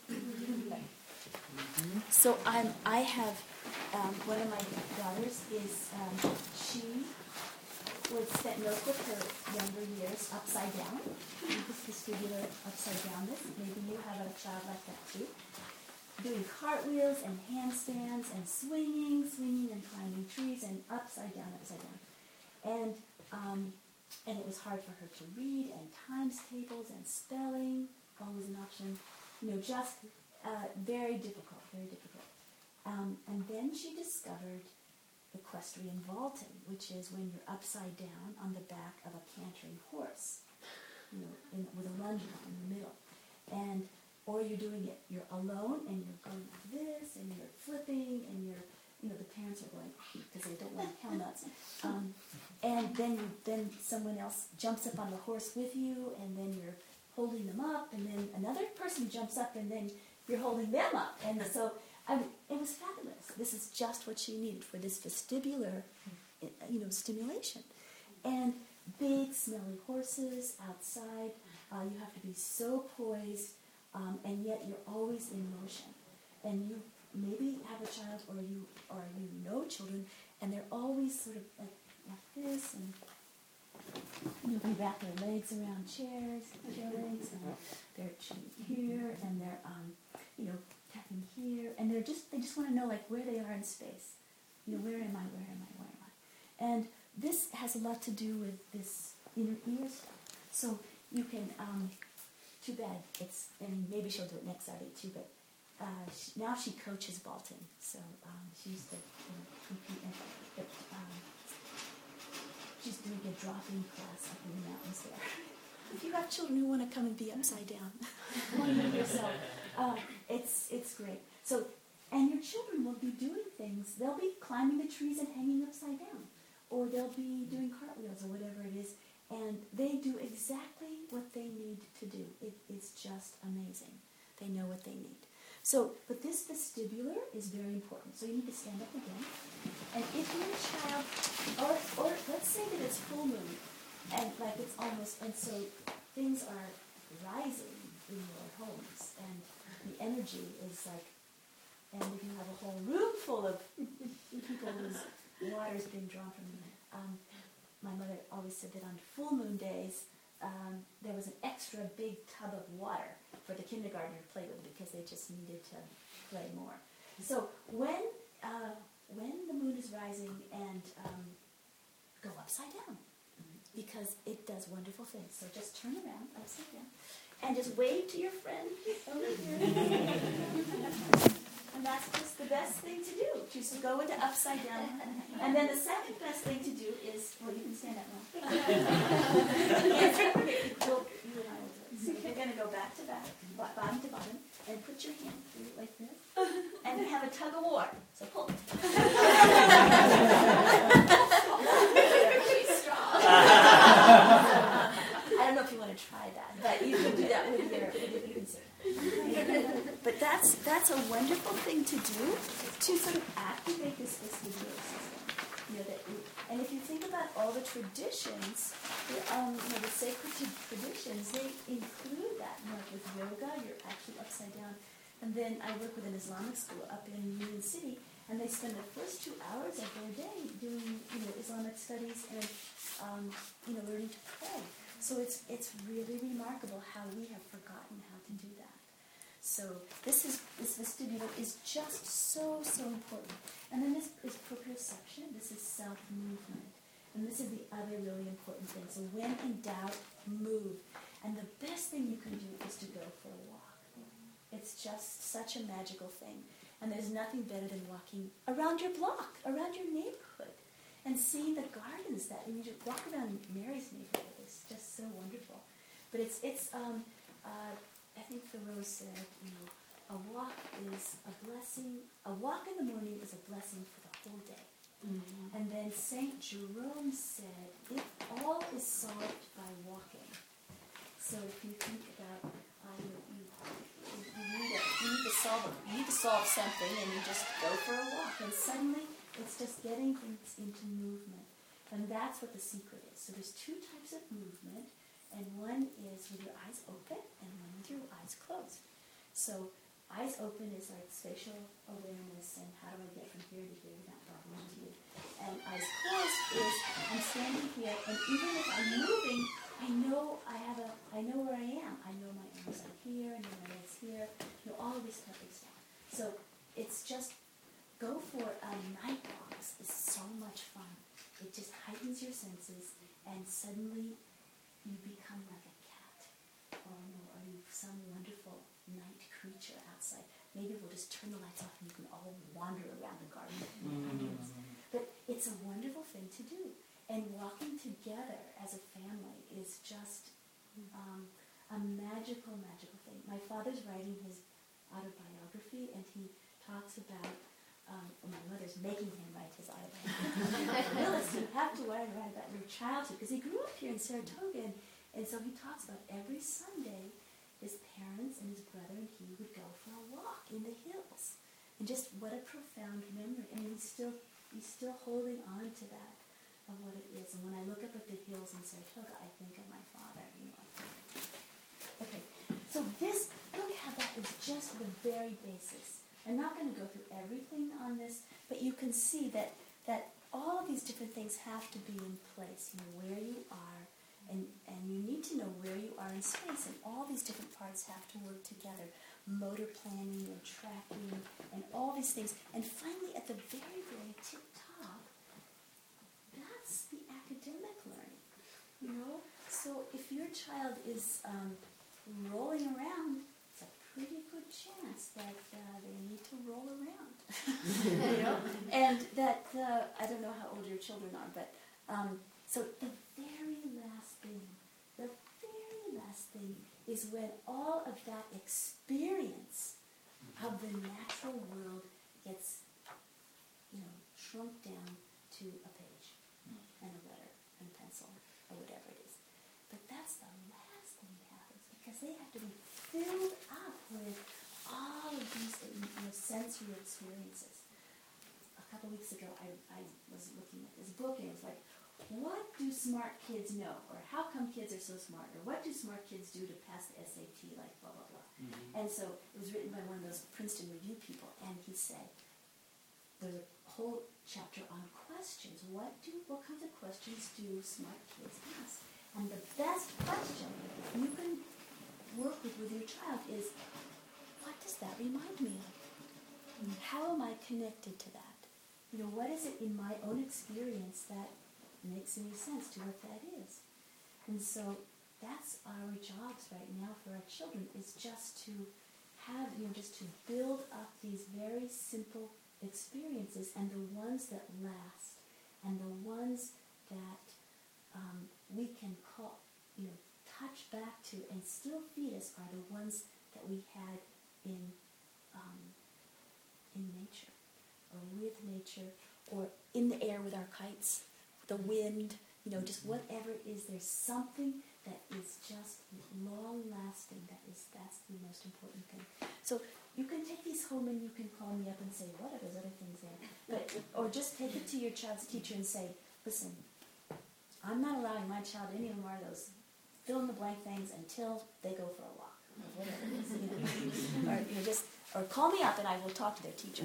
So I'm I have um, one of my daughters is um, she would spend most of her younger years upside down, this vestibular upside downness. Maybe you have a child like that too. Doing cartwheels and handstands and swinging, swinging and climbing trees and upside down, upside down. And um, and it was hard for her to read, and times tables and spelling, always an option. You know, just uh, very difficult, very difficult. Um, and then she discovered equestrian vaulting, which is when you're upside down on the back of a cantering horse, you know, in, with a lunge line in the middle. And or you're doing it, you're alone and you're going like this and you're flipping and you're, you know, the parents are going because they don't want to count nuts. Um, and then you, then someone else jumps up on the horse with you, and then you're holding them up, and then another person jumps up, and then you're holding them up. And so I mean, it was fabulous. This is just what she needed for this vestibular, you know, stimulation. And big, smelly horses outside. Uh, you have to be so poised. Um, and yet you're always in motion, and you maybe have a child, or you or you know children, and they're always sort of like, like this, and you know, they wrap their legs around chairs, chair legs, and they're here, and they're um, you know, tapping here, and they're just they just want to know like where they are in space, you know, where am I, where am I, where am I, and this has a lot to do with this inner ear stuff. So you can. Um, Too bad it's, and maybe she'll do it next Saturday too, but uh, she, now she coaches vaulting. So um, she used to you know, compete, and, but um, she's doing a drop-in class up in the mountains there. If you have children who want to come and be upside down, yourself, uh, it's it's great. So, and your children will be doing things. They'll be climbing the trees and hanging upside down, or they'll be doing cartwheels or whatever it is. And they do exactly what they need to do. It, it's just amazing. They know what they need. So, but this vestibular is very important. So you need to stand up again. And if your child, or, or let's say that it's full moon, and like it's almost, and so things are rising in your homes, and the energy is like, and if you have a whole room full of people whose water is being drawn from them, um, my mother always said that on full moon days, um, there was an extra big tub of water for the kindergartner to play with because they just needed to play more. So when uh, when the moon is rising, and um, go upside down, because it does wonderful things. So just turn around upside down and just wave to your friend over here. And that's just the best thing to do, just go into upside down. And then the second best thing to do is, well, you can stand up now. Is, well, you and I will do it. So you're going to go back to back, bottom to bottom, and put your hand through like this, and have a tug of war. So pull. She's strong. I don't know if you want to try that, but you can do that with your, with your you can say. But that's that's a wonderful thing to do, to sort of activate this vestibular system. You know, that you, and if you think about all the traditions, the, um, you know, the sacred traditions, they include that. You know, with yoga, you're actually upside down. And then I work with an Islamic school up in Union City, and they spend the first two hours of their day doing, you know, Islamic studies and, um, you know, learning to pray. So it's it's really remarkable how we have forgotten how to do that. So this is this vestibular is just so so important. And then this is proprioception. This is self movement, and this is the other really important thing. So when in doubt, move. And the best thing you can do is to go for a walk. It's just such a magical thing. And there's nothing better than walking around your block, around your neighborhood, and seeing the gardens that you just walk around Mary's neighborhood. It's just so wonderful. But it's it's um uh, I think Thoreau said, you know, a walk is a blessing. A walk in the morning is a blessing for the whole day. Mm-hmm. And then Saint Jerome said, it all is solved by walking. So if you think about, uh, you, you, you, need a, you need to solve you need to solve something, and you just go for a walk, and suddenly it's just getting things into movement. And that's what the secret is. So there's two types of movement, and one is with your eyes open and one with your eyes closed. So eyes open is like spatial awareness and how do I get from here to here without bothering to you. And eyes closed is I'm standing here, and even if I'm moving, I know I have a, I know where I am. I know my arms are here, I know my legs here, you know, all of this type of stuff. So it's just, go for a night walk. It's so much fun. It just heightens your senses, and suddenly you become like a cat, or, you know, or you some wonderful night creature outside. Maybe we'll just turn the lights off and you can all wander around the garden. Mm-hmm. But it's a wonderful thing to do. And walking together as a family is just um, a magical, magical thing. My father's writing his autobiography, and he talks about, um, well, my mother's making him write his autobiography. Willis, you have to write, write about your childhood, because he grew up here in Saratoga, and, and so he talks about every Sunday his parents and his brother and he would go for a walk in the hills. And just what a profound memory. And he's still, he's still holding on to that, of what it is. And when I look up at the hills in Saratoga, I think of my father. You know. Okay, so this, look how that is just the very basis. I'm not going to go through everything on this, but you can see that, that all of these different things have to be in place. You know, where you are, and, and you need to know where you are in space, and all these different parts have to work together. Motor planning and tracking and all these things. And finally, at the very, very tip top, that's the academic learning. You know? So if your child is um, rolling around, it's a pretty good chance that uh, they need to roll around. You know? And that, uh, I don't know how old your children are, but um, so the very last thing, the very last thing is when all of that experience of the natural world gets, you know, shrunk down to a page and a letter and a pencil or whatever it is. But that's the last thing that happens, because they have to be filled up with all of these, you know, sensory experiences. A couple weeks ago, I, I was looking at this book, and it was like, what do smart kids know? Or how come kids are so smart? Or what do smart kids do to pass the S A T? Like blah, blah, blah. Mm-hmm. And so it was written by one of those Princeton Review people, and he said, there's a whole chapter on questions. What do, what kinds of questions do smart kids ask? And the best question you can work with with your child is, what does that remind me of? And how am I connected to that? You know, what is it in my own experience that makes any sense to what that is? And so that's our jobs right now for our children, is just to have, you know, just to build up these very simple experiences, and the ones that last, and the ones that um, we can call, you know, touch back to and still feed us are the ones that we had in um, in nature, or with nature, or in the air with our kites, the wind, you know, just whatever it is. There's something that is just long-lasting. That is, that's the most important thing. So you can take these home and you can call me up and say, what are those other things there? But, or just take it to your child's teacher and say, listen, I'm not allowing my child any more of those fill-in-the-blank things until they go for a walk, or whatever it is. You know? Or, you know, just, or call me up and I will talk to their teacher.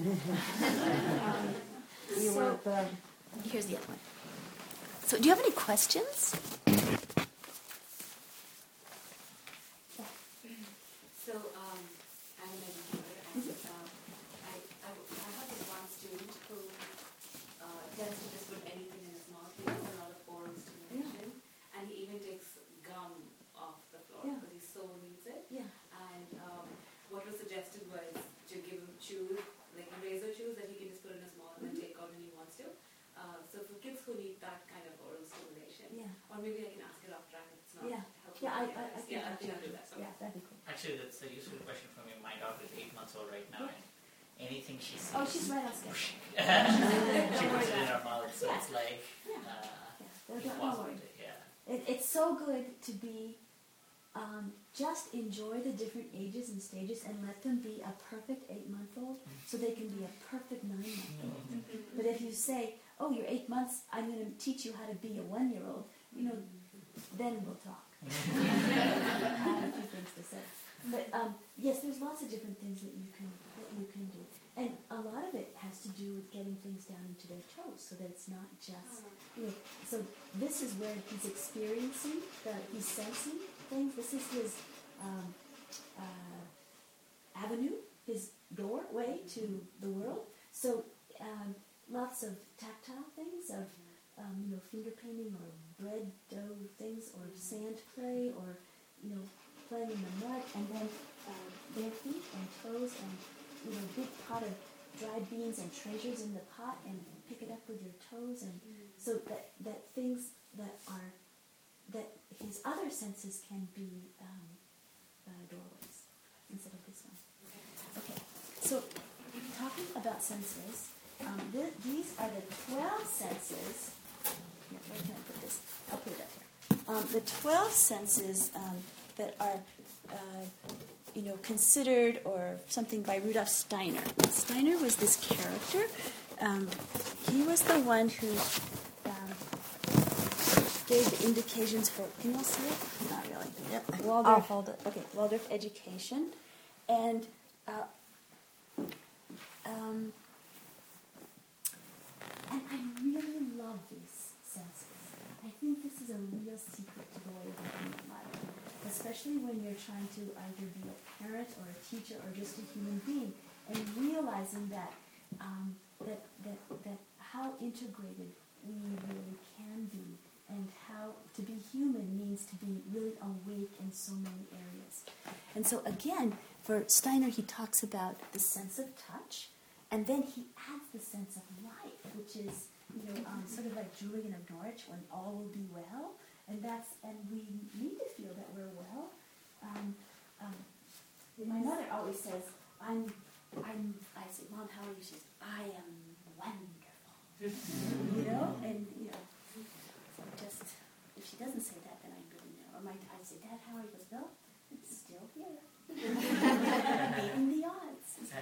um, We so, were the, here's the other one. So, do you have any questions? So, um, I'm an educator, and um, I, I, I have this one student who uh, tends to just put anything in his mouth. He has a lot of oral stimulation, yeah. And he even takes gum off the floor because yeah. he so needs it. Yeah. And um, what was suggested was to give him chews, like razor chews that he can just put in his mouth mm-hmm. and take out when he wants to. Uh, so for kids who need that kind of oral stimulation, yeah. or maybe I can ask it off track if it's not yeah. helpful. Yeah, I, I, I yeah, I think I'll do that. So. Yeah, that'd be cool. Actually, that's a useful question from me. My daughter is eight months old right now, yeah. and anything she sees, oh, she's right on schedule. she puts it in her mouth, so yeah. it's like, yeah. uh, yeah. impossible to, yeah. It, it's so good to be, um, just enjoy the different ages and stages and let them be a perfect eight-month-old so they can be a perfect nine-month-old. But if you say, oh, you're eight months, I'm going to teach you how to be a one-year-old, you know, then we'll talk. I have a few things to say. But um, yes, there's lots of different things that you can that you can do. And a lot of it has to do with getting things down into their toes so that it's not just, you know, so this is where he's experiencing, the, he's sensing things. This is his um, uh, avenue, his doorway to the world. So um, lots of tactile things, of um, you know, finger painting or bread dough things, or sand play, or you know, playing in the mud, and then uh, bare feet and toes, and you know, big pot of dried beans and treasures in the pot, and pick it up with your toes, and so that that things that are that his other senses can be um, uh, doorways instead of this one. Okay, so talking about senses, um, th- these are the twelve senses. Here, where can I put this? I'll put it up here. Um, the twelve senses um, that are, uh, you know, considered, or something by Rudolf Steiner. Steiner was this character. Um, he was the one who um, gave the indications for. Can you all see it? Not really. Yep. Waldorf. I'll hold it. Okay. Waldorf education, and. Uh, um, and I really love these senses. I think this is a real secret to the way of living in life, especially when you're trying to either be a parent or a teacher or just a human being, and realizing that um, that that that how integrated we really can be, and how to be human means to be really awake in so many areas. And so again, for Steiner, he talks about the sense of touch, and then he adds the sense of life, which is, you know, um, sort of like Julian of Norwich, when all will be well, and that's, and we need to feel that we're well. Um, um, my mother always says, "I'm, I'm." I say, "Mom, how are you?" She says, "I am wonderful." You know, and you know, so just if she doesn't say that, then I really know. Or my, I say, "Dad, how are you?" He goes, "Well, it's still here." Beating the odds. So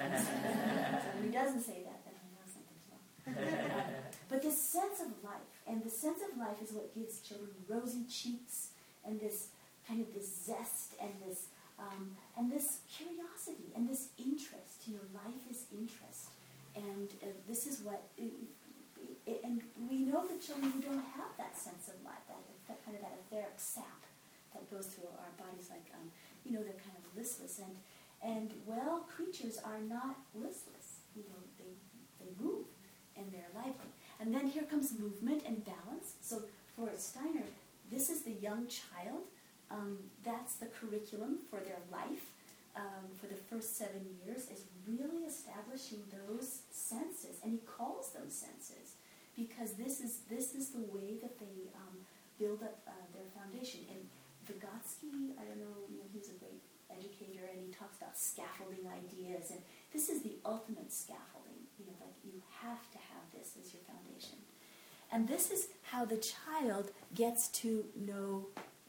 if he doesn't say that, then I know something's wrong. Um, but this sense of life, and the sense of life is what gives children rosy cheeks, and this kind of this zest, and this um, and this curiosity, and this interest. You know, life is interest, and uh, this is what. It, it, and we know the children who don't have that sense of life, that, that kind of that etheric sap that goes through our bodies, like um, you know, they're kind of listless, and and well, creatures are not listless. You know, they they move, and they're lively. And then here comes movement and balance. So for Steiner, this is the young child. Um, that's the curriculum for their life. Um, for the first seven years, is really establishing those senses, and he calls them senses because this is this is the way that they um, build up uh, their foundation. And Vygotsky, I don't know, you know, he's a great educator, and he talks about scaffolding ideas, and this is the ultimate scaffolding. You know, like you have to have this as your foundation. And this is how the child gets to know,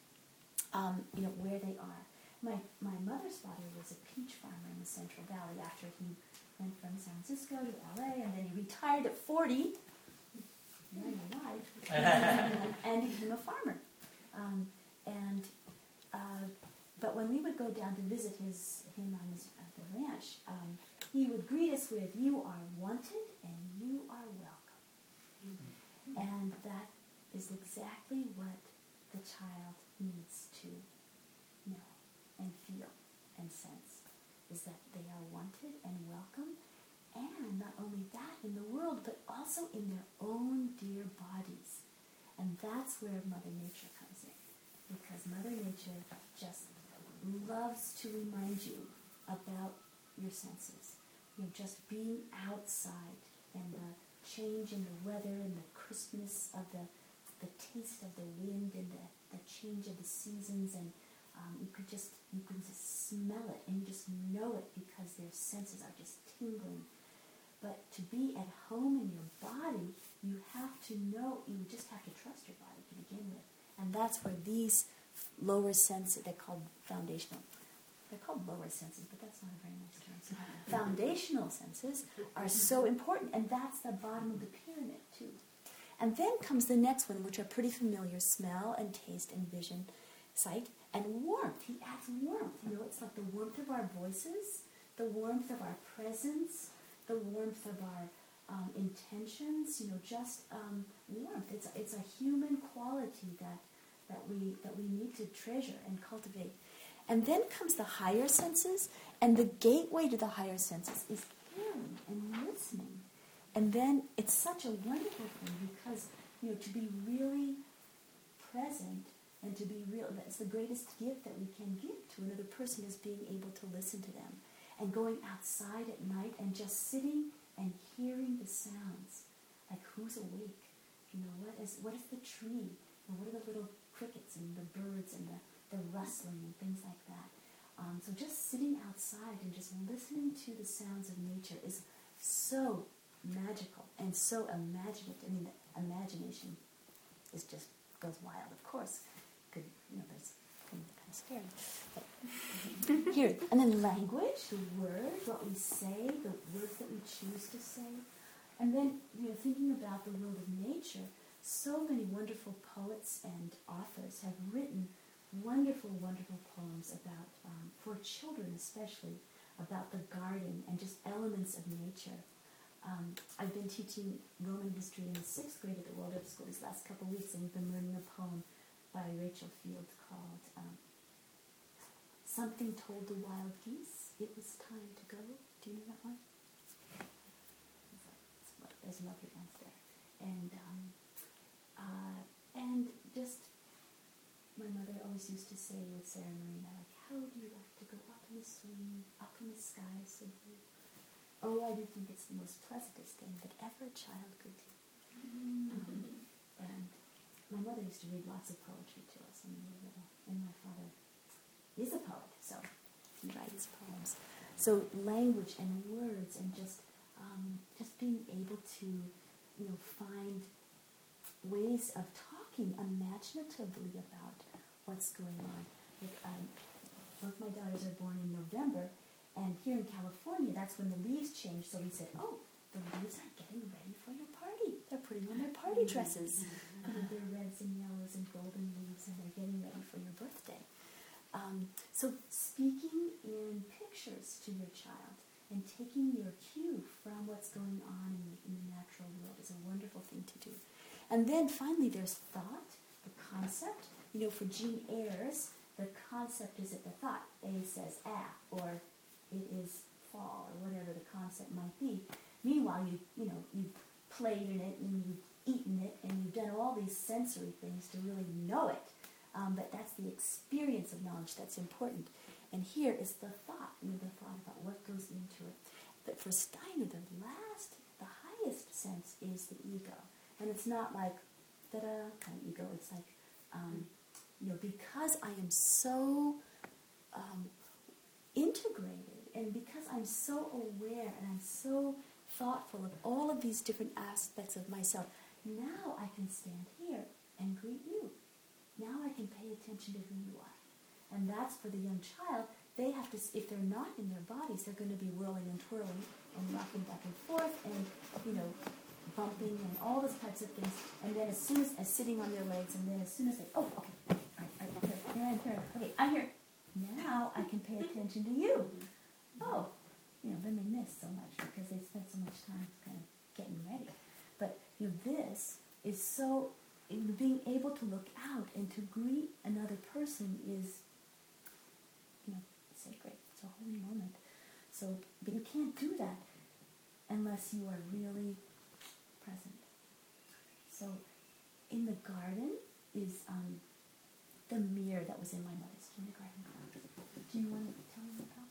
um, you know, where they are. My my mother's father was a peach farmer in the Central Valley after he went from San Francisco to L A, and then he retired at forty, married my wife, and he became a farmer. Um, and uh, but when we would go down to visit his him on his at the ranch, um, he would greet us with, "You are wanted and you are welcome." Mm-hmm. And that is exactly what the child needs to know and feel and sense, is that they are wanted and welcome, and not only that in the world, but also in their own dear bodies. And that's where Mother Nature comes in, because Mother Nature just loves to remind you about your senses. You know, just being outside, and the change in the weather, and the crispness of the the taste of the wind, and the, the change of the seasons, and Um, you could just you can just smell it, and you just know it because their senses are just tingling. But to be at home in your body, you have to know. You just have to trust your body to begin with, and that's where these lower senses, they're called foundational. They're called lower senses, but that's not a very nice term. So foundational senses are so important, and that's the bottom of the pyramid too. And then comes the next one, which are pretty familiar: smell and taste and vision, sight and warmth. He adds warmth. You know, it's like the warmth of our voices, the warmth of our presence, the warmth of our um, intentions. You know, just um, warmth. It's it's a human quality that that we that we need to treasure and cultivate. And then comes the higher senses, and the gateway to the higher senses is hearing and listening. And then it's such a wonderful thing because, you know, to be really present and to be real, that's the greatest gift that we can give to another person, is being able to listen to them. And going outside at night and just sitting and hearing the sounds. Like, who's awake? You know, what is what is the tree? And what are the little crickets and the birds and the, the rustling and things like that. Um, so just sitting outside and just listening to the sounds of nature is so magical and so imaginative. I mean, the imagination is just goes wild. Of course, good. You know, there's things that kind of scary. But here, and then language, the word, what we say, the words that we choose to say, and then, you know, thinking about the world of nature. So many wonderful poets and authors have written wonderful, wonderful poems about, um, for children especially, about the garden and just elements of nature. Um, I've been teaching Roman history in the sixth grade at the Waldorf School these last couple of weeks, and we've been learning a poem by Rachel Field called um, Something Told the Wild Geese, It Was Time to Go. Do you know that one? There's a lovely ones there. And, um, uh, and just, my mother always used to say with Sarah Marina, like, how would you like to go up in the swing, up in the sky, so blue? Oh, I do think it's the most pleasantest thing that ever a child could do. Mm-hmm. Um, and my mother used to read lots of poetry to us when we were little, and my father is a poet, so he writes poems. So language and words and just um, just being able to, you know, find ways of talking imaginatively about what's going on. Like, um, both my daughters are born in November. And here in California, that's when the leaves change. So we said, oh, the leaves are getting ready for your party. They're putting on their party dresses. You know, they're reds and yellows and golden leaves, and they're getting ready for your birthday. Um, so speaking in pictures to your child and taking your cue from what's going on in the, in the natural world is a wonderful thing to do. And then finally there's thought, the concept. You know, for Jean Ayres, the concept is that the thought, A says ah, or it is fall, or whatever the concept might be. Meanwhile, you you know, you've played in it, and you've eaten it, and you've done all these sensory things to really know it. Um, but that's the experience of knowledge that's important. And here is the thought, you know, the thought about what goes into it. But for Steiner, the last, the highest sense is the ego. And it's not like, da-da, kind of ego. It's like, um, you know, because I am so um, integrated, and because I'm so aware and I'm so thoughtful of all of these different aspects of myself, now I can stand here and greet you. Now I can pay attention to who you are. And that's for the young child. They have to, if they're not in their bodies, they're going to be whirling and twirling and rocking back and forth and, you know, bumping and all those types of things. And then as soon as, as sitting on their legs, and then as soon as they, oh, okay, all right, all right, here, here, I'm here, okay, I'm here. Now I can pay attention to you. Oh, you know, then they miss so much because they spent so much time kind of getting ready. But, you know, this is so, being able to look out and to greet another person is, you know, sacred. It's a holy moment. So, but you can't do that unless you are really present. So, in the garden is um, the mirror that was in my mother's kindergarten class. Do you want to tell me about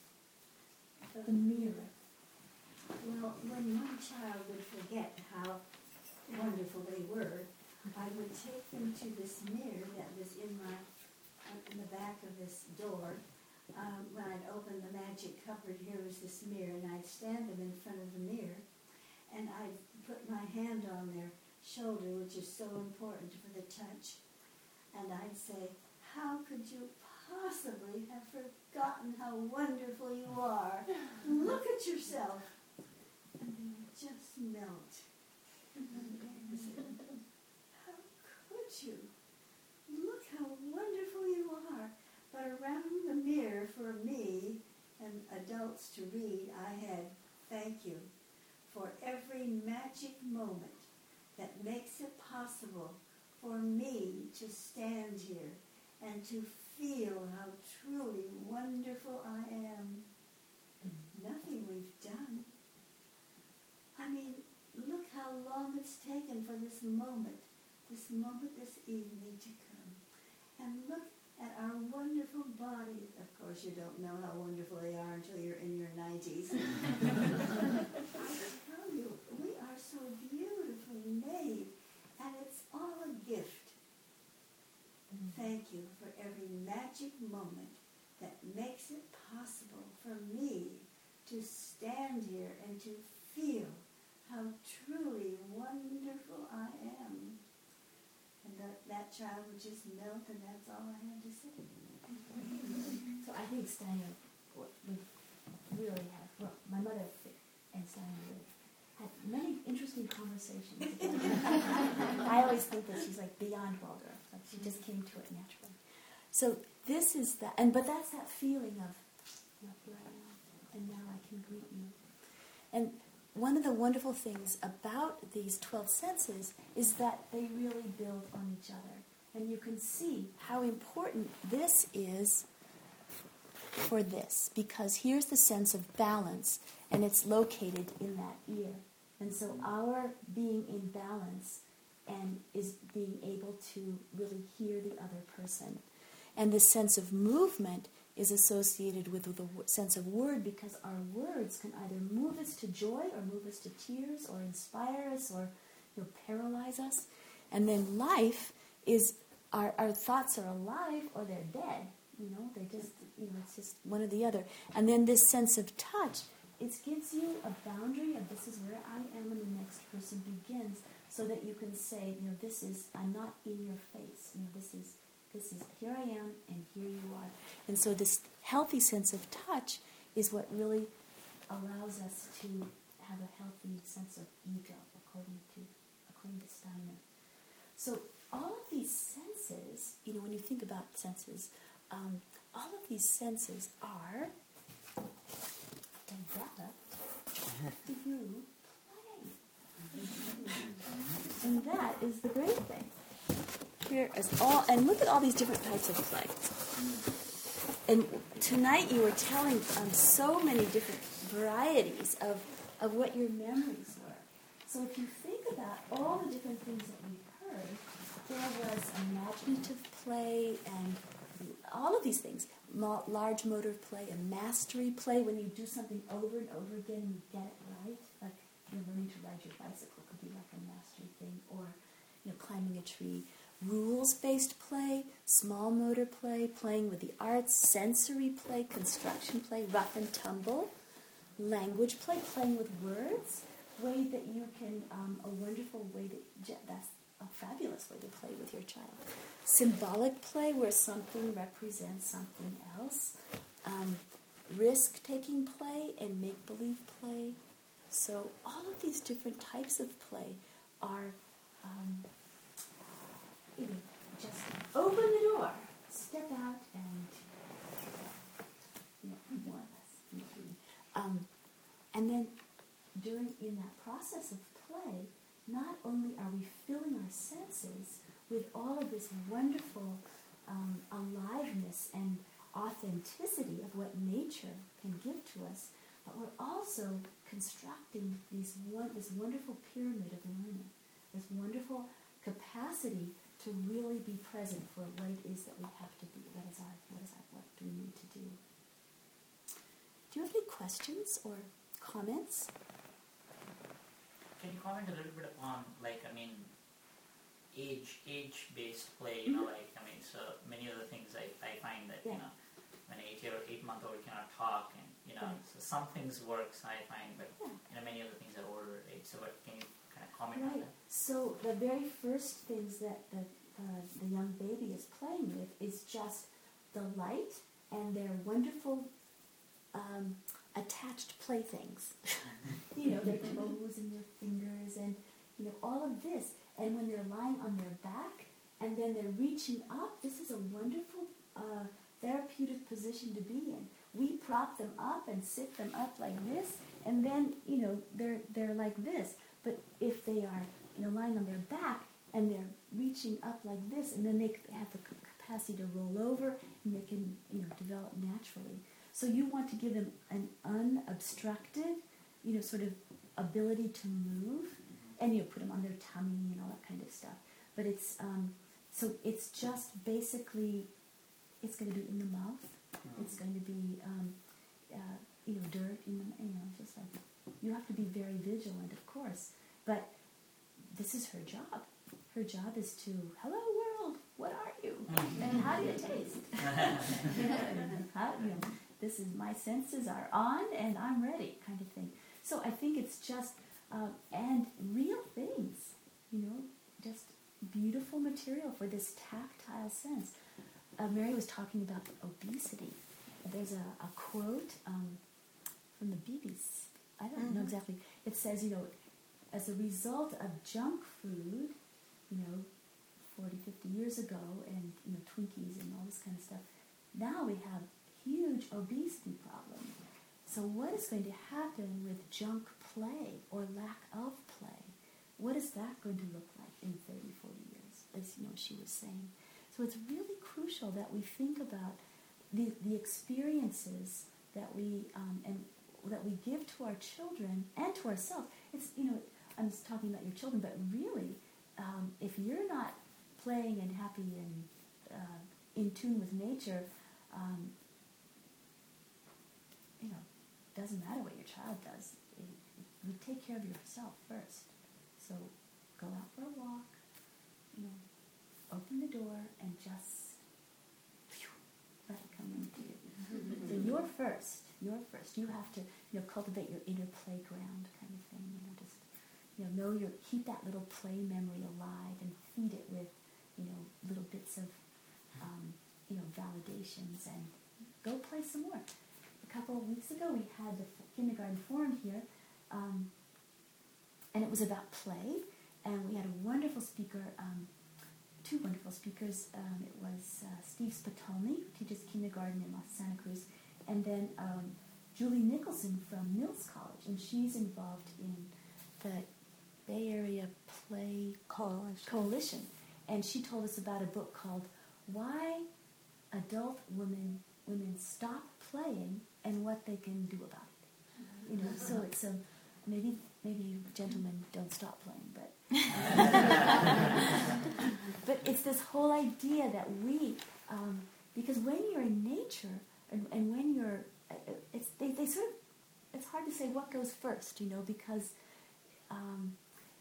that? The mirror. Well, when one child would forget how wonderful they were, I would take them to this mirror that was in my in the back of this door. Um, when I'd open the magic cupboard, here was this mirror, and I'd stand them in front of the mirror, and I'd put my hand on their shoulder, which is so important for the touch, and I'd say, how could you possibly have forgotten how wonderful you are? Look at yourself. And they would just melt. around the mirror for me and adults to read, I had, thank you for every magic moment that makes it possible for me to stand here and to feel how truly wonderful I am. Nothing we've done. I mean, look how long it's taken for this moment, this moment this evening to come. And look at our wonderful bodies. Of course, you don't know how wonderful they are until you're in your nineties. I tell you, we are so beautifully made, and it's all a gift. Thank you for every magic moment that makes it possible for me to stand here and to feel how truly wonderful I am. And that, that child would just melt, and that's all I had to say. So I think Steiner would really have, well, my mother and Steiner would had many interesting conversations. I always think that she's like beyond Waldorf, like she just came to it naturally. So this is that, and but that's that feeling of, you know, here I am, and now I can greet you. And one of the wonderful things about these twelve senses is that they really build on each other. And you can see how important this is for this, because here's the sense of balance, and it's located in that ear. And so our being in balance and is being able to really hear the other person. And the sense of movement is associated with the sense of word, because our words can either move us to joy or move us to tears or inspire us or, you know, paralyze us. And then life is, our, our thoughts are alive or they're dead. You know, they just, you know, it's just one or the other. And then this sense of touch, it gives you a boundary of this is where I am and the next person begins, so that you can say, you know, this is, I'm not in your face. You know, this is, this is, here I am and here you are. And so this healthy sense of touch is what really allows us to have a healthy sense of ego, according to, according to Steiner. So all of these senses, you know, when you think about senses, um, all of these senses are developed through play. And that is the great thing. Here is all, and look at all these different types of play. And tonight you were telling um, so many different varieties of, of what your memories were. So if you think about all the different things that we heard, there was imaginative play and all of these things. Mo- large motor play, and mastery play, when you do something over and over again and you get it right. Like, you know, learning to ride your bicycle could be like a mastery thing, or, you know, climbing a tree. Rules-based play, small motor play, playing with the arts, sensory play, construction play, rough and tumble, language play, playing with words, way that you can, um, a wonderful way that, that's a fabulous way to play with your child. Symbolic play, where something represents something else. Um, risk-taking play and make-believe play. So all of these different types of play are, um, you know, just open the door, step out, and, you know, more or less. Um, and then during, in that process of play, not only are we filling our senses with all of this wonderful um, aliveness and authenticity of what nature can give to us, but we're also constructing these one, this wonderful pyramid of learning, this wonderful capacity to really be present for what it is that we have to be. What is our, what is our, what do we need to do? Do you have any questions or comments? Can you comment a little bit on, like, I mean, age, age-based play, you know, like, I mean, so many of the things I, I find that, yeah. you know, when an eight-year or eight-month-old cannot talk, and, you know, right. so some things works, I find, but, yeah. you know, many of the things are older age, so what, can you kind of comment right. on that? So the very first things that the, uh, the young baby is playing with is just the light and their wonderful um, attached playthings. You know, their toes and their fingers and, you know, all of this. And when they're lying on their back and then they're reaching up, this is a wonderful uh, therapeutic position to be in. We prop them up and sit them up like this, and then, you know, they're they're like this. But if they are, you know, lying on their back and they're reaching up like this, and then they have the capacity to roll over, and they can, you know, develop naturally. So you want to give them an unobstructed, you know, sort of ability to move, and you know, put them on their tummy and all that kind of stuff. But it's um, so it's just basically, it's going to be in the mouth. It's going to be, um, uh, you know, dirt in the, you know, just like, you have to be very vigilant, of course. But this is her job. Her job is to, hello world, what are you? And how do you taste? you know, and how, you know, this is, my senses are on and I'm ready, kind of thing. So I think it's just, um, and real things, you know, just beautiful material for this tactile sense. Uh, Mary was talking about obesity. There's a, a quote um, from the B B C. I don't mm-hmm. know exactly. It says, you know, as a result of junk food, you know, forty, fifty years ago, and, you know, Twinkies and all this kind of stuff, now we have huge obesity problem. So what is going to happen with junk play or lack of play? What is that going to look like in thirty, forty years, as, you know, she was saying? So it's really crucial that we think about the, the experiences that we um, and that we give to our children and to ourselves. It's, you know, I'm just talking about your children, but really, um, if you're not playing and happy and uh, in tune with nature, um, you know, doesn't matter what your child does. It, it, you take care of yourself first. So go out for a walk, you know, open the door and just phew, let it come into you. So you're first. You're first. You have to, you know, cultivate your inner playground kind of thing. You know, just, you know, know your, keep that little play memory alive and feed it with, you know, little bits of, um, you know, validations, and go play some more. A couple of weeks ago, we had the kindergarten forum here, um, and it was about play, and we had a wonderful speaker. Um, Two wonderful speakers. Um, it was uh, Steve Spatolny, who teaches kindergarten in Los Santa Cruz, and then um, Julie Nicholson from Mills College, and she's involved in the Bay Area Play Coalition. Coalition. And she told us about a book called Why Adult Women Women Stop Playing and What They Can Do About It. You know, so it's a maybe maybe gentlemen don't stop playing, but. But it's this whole idea that we, um, because when you're in nature, and, and when you're, it's they, they sort of, it's hard to say what goes first, you know, because um,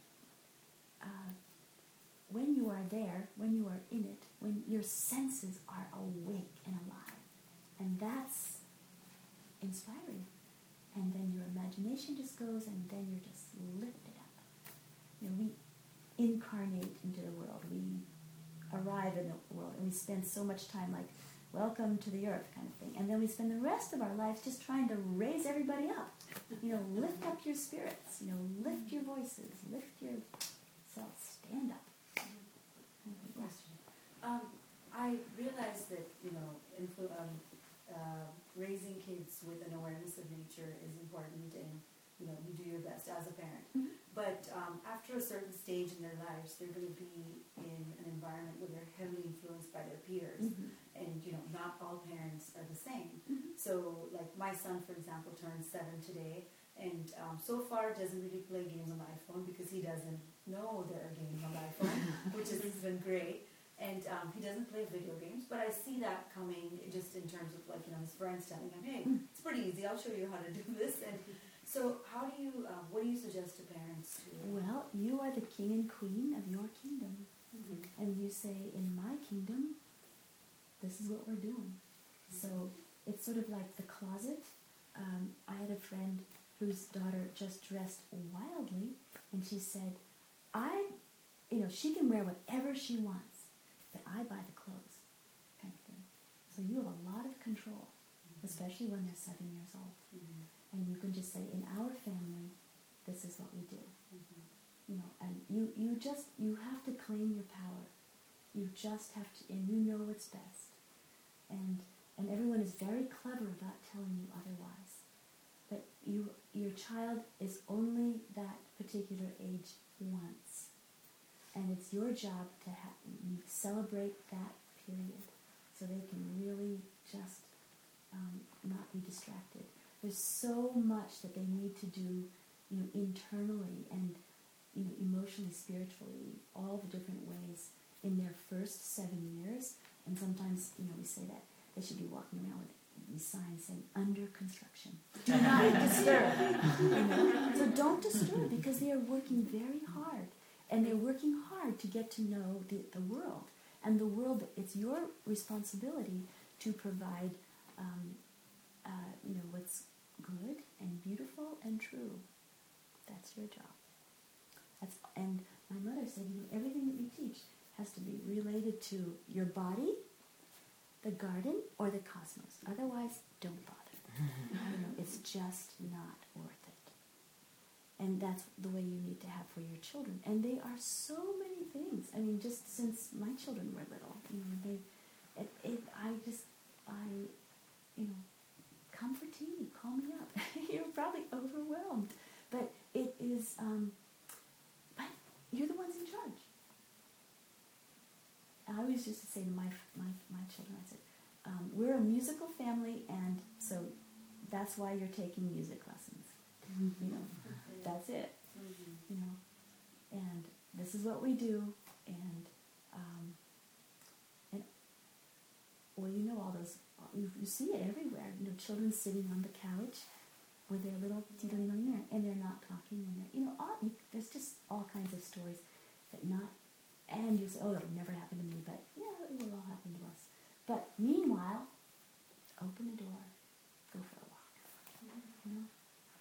uh, when you are there, when you are in it, when your senses are awake and alive, and that's inspiring, and then your imagination just goes, and then you're just lifted up. You know, we incarnate into the world. We arrive in the world, and we spend so much time like, welcome to the earth kind of thing. And then we spend the rest of our lives just trying to raise everybody up. You know, lift up your spirits. You know, lift your voices. Lift yourself. Stand up. Question. Um, I realize that, you know, influ- um, uh, raising kids with an awareness of nature is important, and, you know, you do your best as a parent. Mm-hmm. But um, after a certain stage in their lives, they're going to be in an environment where they're heavily influenced by their peers. Mm-hmm. And, you know, not all parents are the same. Mm-hmm. So, like, my son, for example, turned seven today, and um, so far doesn't really play games on the iPhone because he doesn't know there are games on the iPhone, which has been great. And um, he doesn't play video games, but I see that coming just in terms of, like, you know, his friends telling him, hey, it's pretty easy, I'll show you how to do this. And so how do you, uh, what do you suggest to parents to? Well, you are the king and queen of your kingdom. Mm-hmm. And you say, in my kingdom, this is what we're doing. Mm-hmm. So it's sort of like the closet. Um, I had a friend whose daughter just dressed wildly, and she said, I, you know, she can wear whatever she wants, but I buy the clothes, kind of thing. So you have a lot of control, mm-hmm. especially when they're seven years old. Mm-hmm. And you can just say, in our family, this is what we do. Mm-hmm. You know, and you, you just, you have to claim your power. You just have to, and you know what's best. And and everyone is very clever about telling you otherwise. But you, your child is only that particular age once. And it's your job to ha- celebrate that period so they can really just um, not be distracted. There's so much that they need to do, you know, internally and, you know, emotionally, spiritually, all the different ways in their first seven years. And sometimes, you know, we say that they should be walking around with these signs saying, under construction. Do not disturb. You know? So don't disturb, because they are working very hard. And they're working hard to get to know the, the world. And the world, it's your responsibility to provide, um, uh, you know, what's good and beautiful and true. That's your job. That's, and my mother said, you know, everything that you teach has to be related to your body, the garden, or the cosmos. Otherwise, don't bother. You know, it's just not worth it. And that's the way you need to have for your children. And they are so many things. I mean, just since my children were little, you know, they, it, it, I just, I, you know, come for tea, call me up. You're probably overwhelmed. But it is, um, but you're the ones in charge. I always used to say to my my, my children, I said, um, we're a musical family, and so that's why you're taking music lessons. Mm-hmm. You know, that's it. Mm-hmm. You know, and this is what we do, and um, and well, you know, all those, you, you see it everywhere. You know, children sitting on the couch with their little tiddly-ling, and they're not talking, and they're, you know, all, you, there's just all kinds of stories that not. And you say, oh, that'll never happen to me, but yeah, it will all happen to us. But meanwhile, open the door, go for a walk. You know?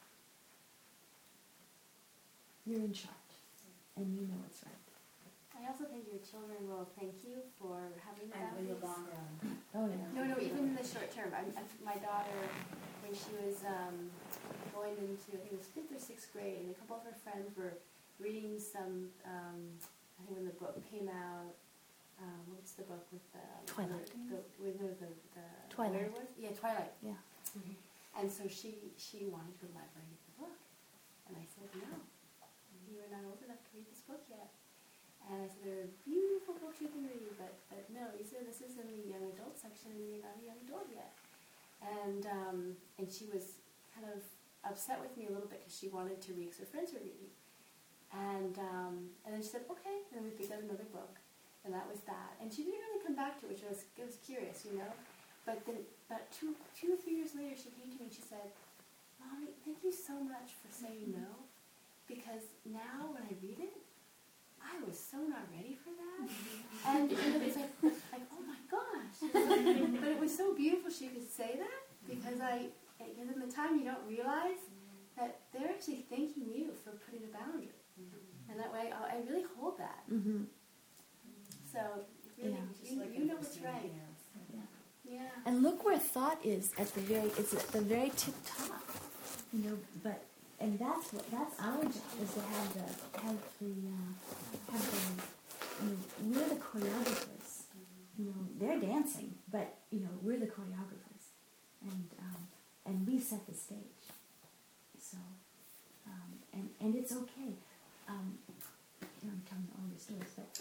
You're in charge, and you know what's right. I also think your children will thank you for having And in the long run. Oh, yeah. No, no, even in the short term. I, I, my daughter, when she was um, going into, I think it was fifth or sixth grade, and a couple of her friends were reading some, um, I think when the book came out, um, what's the book with the Twilight. The, with the, the, the Twilight. werewolf? Yeah, Twilight. Yeah. Mm-hmm. And so she she wanted to go to the library and get the book, and I said no, you are not old enough to read this book yet. And I said there are beautiful books you can read, but but no, you said this is in the young adult section, and you're not a young adult yet. And um, and she was kind of upset with me a little bit because she wanted to read because her friends were reading. And um, and then she said, okay. And then we picked up another book, and that was that. And she didn't really come back to it, which I was, I was curious, you know. But then, about two, two or three years later, she came to me and she said, Mommy, thank you so much for saying no, because now when I read it, I was so not ready for that. And, and it was like, like, oh my gosh. But it was so beautiful she could say that, because I, because in the time you don't realize that they're actually thanking you for putting a boundary. And that way, I I really hold that. Mm-hmm. So, really, Yeah. you, like you know what's right. Yeah. Yeah. And look where thought is at the very, it's at the very tip top, you know. But and that's what that's our job, is to have the have the uh, have the, you know, we're the choreographers. You know, they're dancing, but you know, we're the choreographers, and um, and we set the stage. So, um, and and it's okay. Um, you know, I'm telling all your stories, but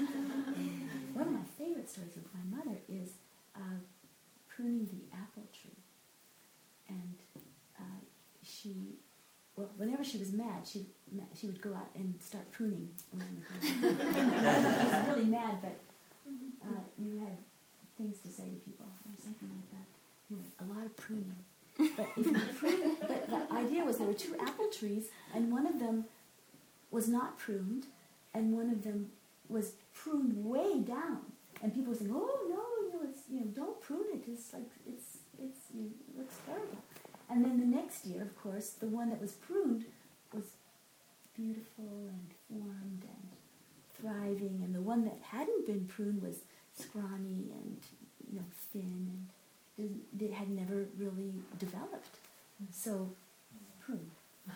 one of my favorite stories with my mother is uh, pruning the apple tree. And uh, she, well, whenever she was mad, she she would go out and start pruning around the garden. She was really mad, but uh, you had things to say to people or something like that. Anyway, a lot of pruning. But if you prune, but the idea was there were two apple trees, and one of them was not pruned, and one of them was pruned way down. And people were saying, "Oh no, you know, it's, you know, don't prune it. It's like it's it's you know, it looks terrible." And then the next year, of course, the one that was pruned was beautiful and formed and thriving, and the one that hadn't been pruned was scrawny and, you know, thin and didn't, it had never really developed. So prune.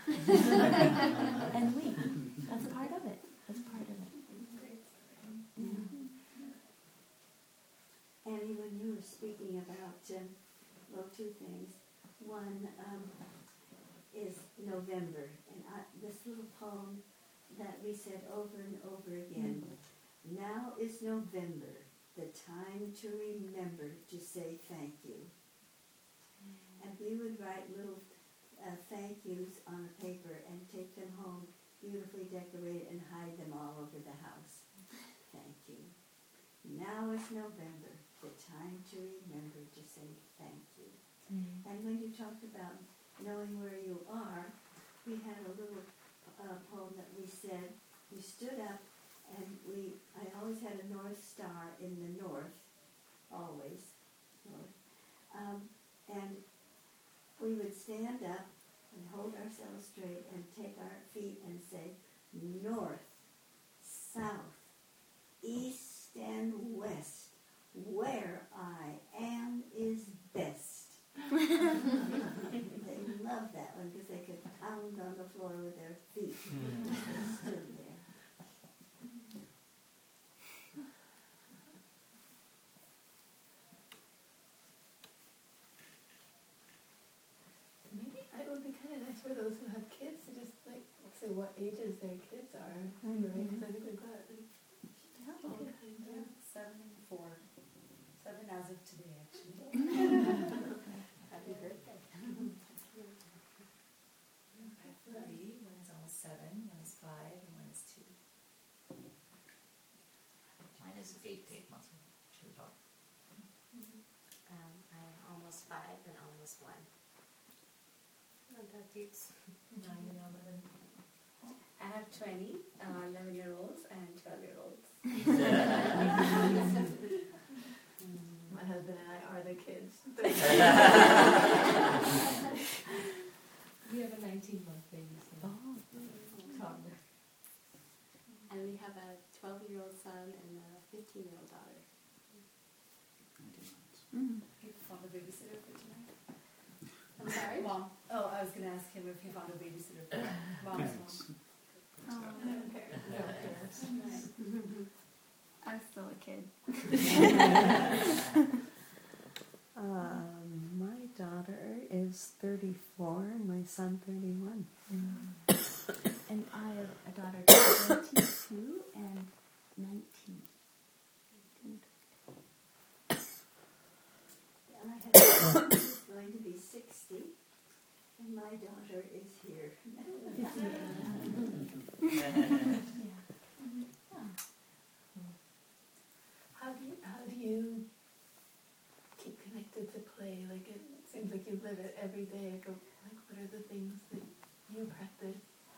And we. That's part of it. That's part of it. Yeah. And Annie, when you were speaking about, um, well, two things. One um, is November, and I, this little poem that we said over and over again. Mm-hmm. Now is November, the time to remember to say thank you. Mm-hmm. And we would write little uh, thank yous on a paper and take them home, beautifully decorated, and hide them all over the house. Thank you. Now is November, the time to remember to say thank you. Mm-hmm. And when you talked about knowing where you are, we had a little uh, poem that we said, we stood up and we, I always had a North Star in the north, always, north. Um, and we would stand up and hold ourselves straight and take our feet and say, north, south, east and west, where I am is best. They loved that one because they could pound on the floor with their feet. They stood there. Maybe it would be kind of nice for those who have kids to just like say what ages their kids are. Mm-hmm. Right? Because I think we've got like yeah, all okay. kinds yeah. of Seven and four. Seven as of today, actually. Happy birthday. I have three. One is almost seven, one is five, and one is two. Mine is eight, eight months old. She's about. Um, I'm almost five and almost one. Not that cute. Nine and eleven. I have twenty, uh, eleven year olds and twelve year olds. My husband and I are the kids. We have a nineteen month baby. So. Oh. Toddler. And we have a twelve year old son and a fifteen year old daughter. Mm-hmm. You found a babysitter for tonight? I'm sorry? Mom. Oh, I was going to ask him if he found a babysitter for mom's mom. Oh, No parents. no parents. I'm still a kid. Um, my daughter is thirty-four and my son thirty-one. Mm. And I have a daughter twenty-two and nineteen. And I had a son who's going to be sixty, and my daughter is here. How do you, how do you keep connected to play? Like it seems like you live it every day. Like, like what are the things that you practice?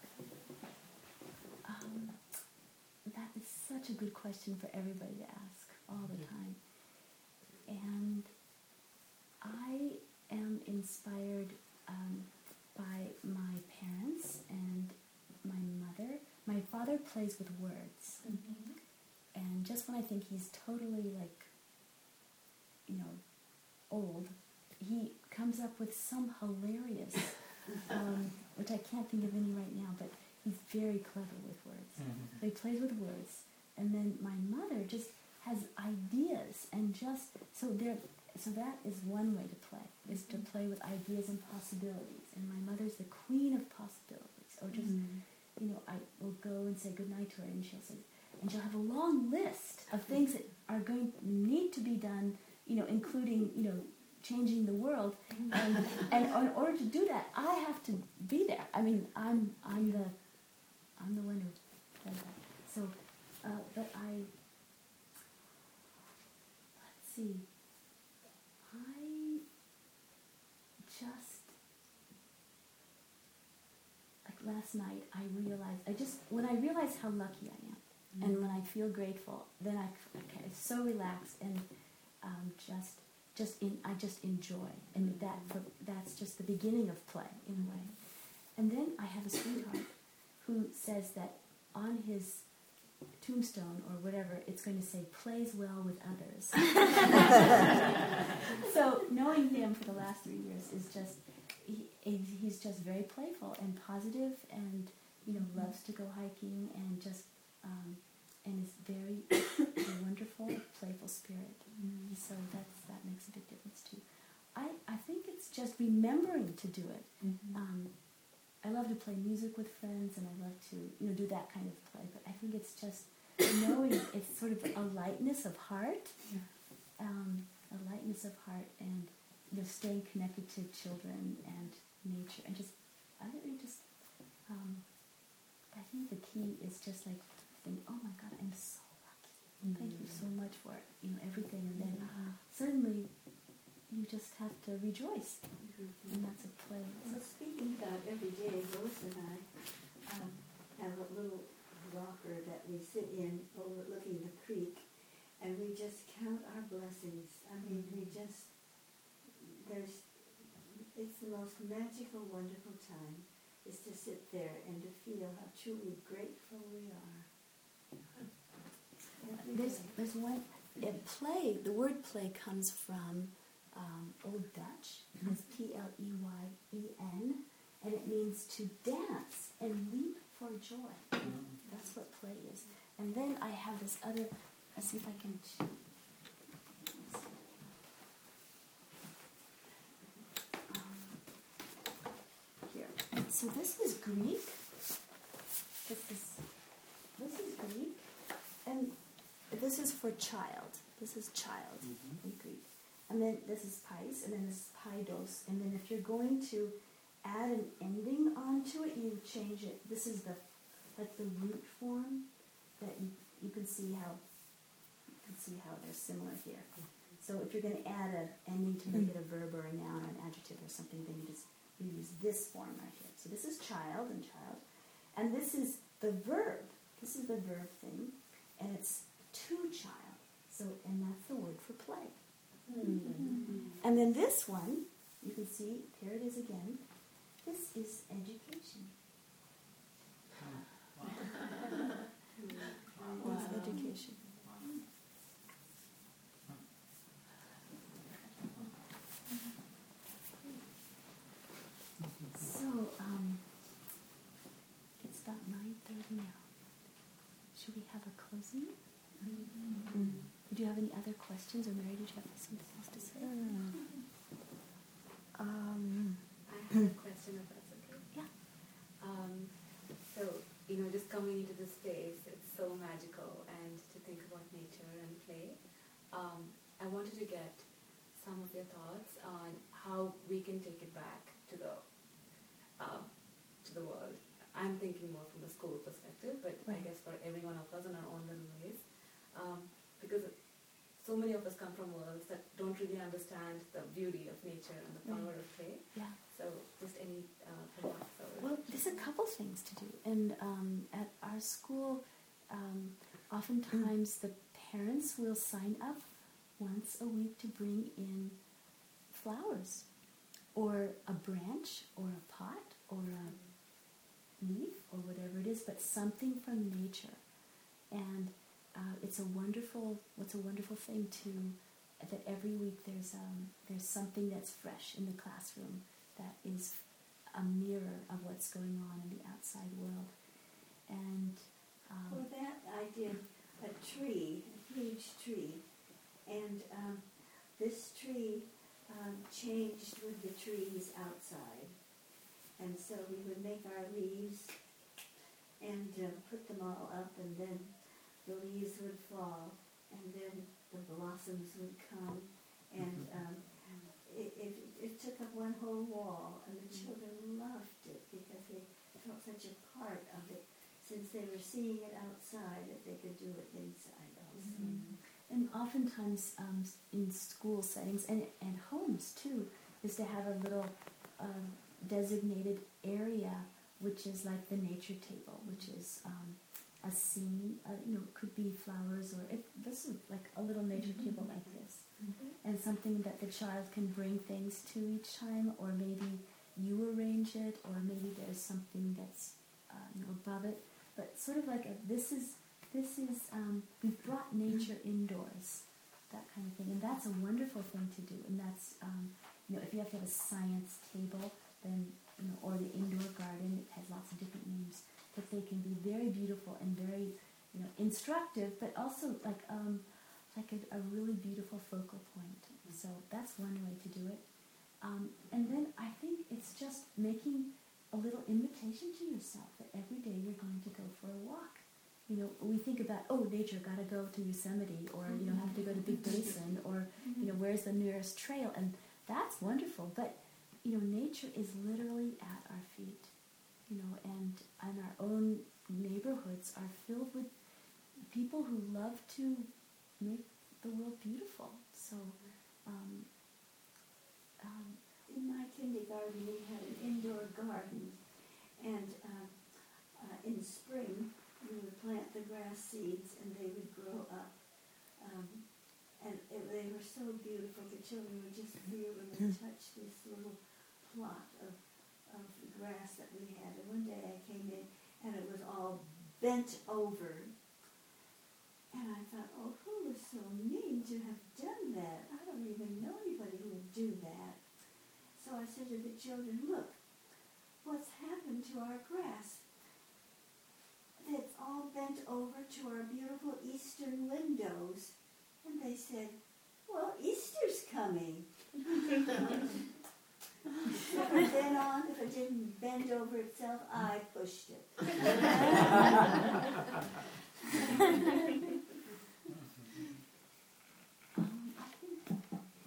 Um, that is such a good question for everybody to ask all the time. And I am inspired um, by my parents and my mother. My father plays with words. Mm-hmm. And just when I think he's totally, like, you know, old, he comes up with some hilarious, um, which I can't think of any right now, but he's very clever with words. Mm-hmm. So he plays with words. And then my mother just has ideas and just, so there, so that is one way to play, is to play with ideas and possibilities. And my mother's the queen of possibilities. Or just, mm-hmm. you know, I will go and say goodnight to her and she'll say, and she'll have a long list of things that are going to need to be done, you know, including, you know, changing the world. And, and in order to do that, I have to be there. I mean, I'm I'm the I'm the one who does that. So, uh, but I, let's see, I just, like last night, I realized, I just, when I realized how lucky I am, and when I feel grateful, then I, I'm so relaxed and um, just, just in, I just enjoy, and that for, that's just the beginning of play in a way. And then I have a sweetheart who says that on his tombstone or whatever, it's going to say "plays well with others." So knowing him for the last three years is just, he, he's just very playful and positive, and you know loves to go hiking and just. Um, and is very a wonderful, playful spirit. Mm. So that's that makes a big difference too. I, I think it's just remembering to do it. Mm-hmm. Um, I love to play music with friends, and I love to you know do that kind of play. But I think it's just knowing it's sort of a lightness of heart, yeah. um, a lightness of heart, and you know staying connected to children and nature, and just I think just um, I think the key is just like think, oh my God, I'm so lucky. Mm-hmm. Thank you so much for you know everything, and then mm-hmm. suddenly you just have to rejoice, mm-hmm. and that's a play. Well, speaking about every day, Rose and I um, have a little rocker that we sit in overlooking the creek, and we just count our blessings. I mean, mm-hmm. we just, there's, it's the most magical, wonderful time is to sit there and to feel how truly grateful we are. There's, there's one, in play, the word play comes from um, Old Dutch. It's P L E Y E N, and it means to dance and leap for joy. Mm-hmm. That's what play is. And then I have this other, let's see if I can... Um, here. So this is Greek. This is, this is Greek. And this is for child. This is child mm-hmm. in Greek. And then this is pais, and then this is paidos. And then if you're going to add an ending onto it, you change it. This is the like the root form that you, you can see how you can see how they're similar here. So if you're going to add an ending to make it a verb or a noun or an adjective or something, then you just you use this form right here. So this is child and child, and this is the verb. This is the verb thing, and it's to child. So and that's the word for play. Mm-hmm. And then this one, you can see, here it is again. This is education. Wow. It's education. So, um, it's about nine thirty now. Should we have a closing? Mm-hmm. Mm-hmm. Do you have any other questions, or Mary, did you have something else to say? Um, I have a question, if that's okay. Yeah. Um, so, you know, just coming into this space, it's so magical, and to think about nature and play. Um, I wanted to get some of your thoughts on how we can take it back to the um, to the world. I'm thinking more from the school perspective, but right. I guess for every one of us in our own little ways. Um, because so many of us come from worlds that don't really understand the beauty of nature and the power right. of play. Yeah. So just any uh, thoughts? Well, there's a couple things to do. And um, at our school, um, oftentimes the parents will sign up once a week to bring in flowers or a branch or a pot or a leaf or whatever it is, but something from nature. And Uh, it's a wonderful, what's a wonderful thing to, that every week there's um, there's something that's fresh in the classroom that is a mirror of what's going on in the outside world. And um, for that I did a tree, a huge tree, and um, this tree um, changed with the trees outside. And so we would make our leaves and uh, put them all up, and then the leaves would fall, and then the blossoms would come, and um, it, it, it took up one whole wall, and the children loved it because they felt such a part of it, since they were seeing it outside, that they could do it inside also. Mm-hmm. And oftentimes um, in school settings, and, and homes too, is to have a little uh, designated area, which is like the nature table, which is um, a scene, uh, you know, it could be flowers, or it, this is like a little nature mm-hmm. table like this. Mm-hmm. And something that the child can bring things to each time, or maybe you arrange it, or maybe there's something that's uh, you know, above it. But sort of like a, this is, this is, um, we've brought nature indoors, that kind of thing. And that's a wonderful thing to do. And that's, um, you know, if you have to have a science table, then, you know, or the indoor garden, it has lots of different names. But they can be very beautiful and very you know, instructive, but also like um, like a, a really beautiful focal point. So that's one way to do it. Um, and then I think it's just making a little invitation to yourself that every day you're going to go for a walk. You know, we think about, oh, nature, got to go to Yosemite, or, you know, have to go to Big Basin, or, you know, where's the nearest trail? And that's wonderful, but, you know, nature is literally at our feet, you know, and, and our own neighborhoods are filled with people who love to make the world beautiful. So, um, um, in my kindergarten we had an indoor garden, and uh, uh, in spring we would plant the grass seeds and they would grow up. Um, and it, they were so beautiful, the children would just feel when they touched this little plot of, of grass that we had. And one day I came in and it was all bent over. And I thought, oh, who was so mean to have done that? I don't even know anybody who would do that. So I said to the children, look, what's happened to our grass? It's all bent over to our beautiful eastern windows. And they said, well, Easter's coming. From then on, if it didn't bend over itself, I pushed it. um, I think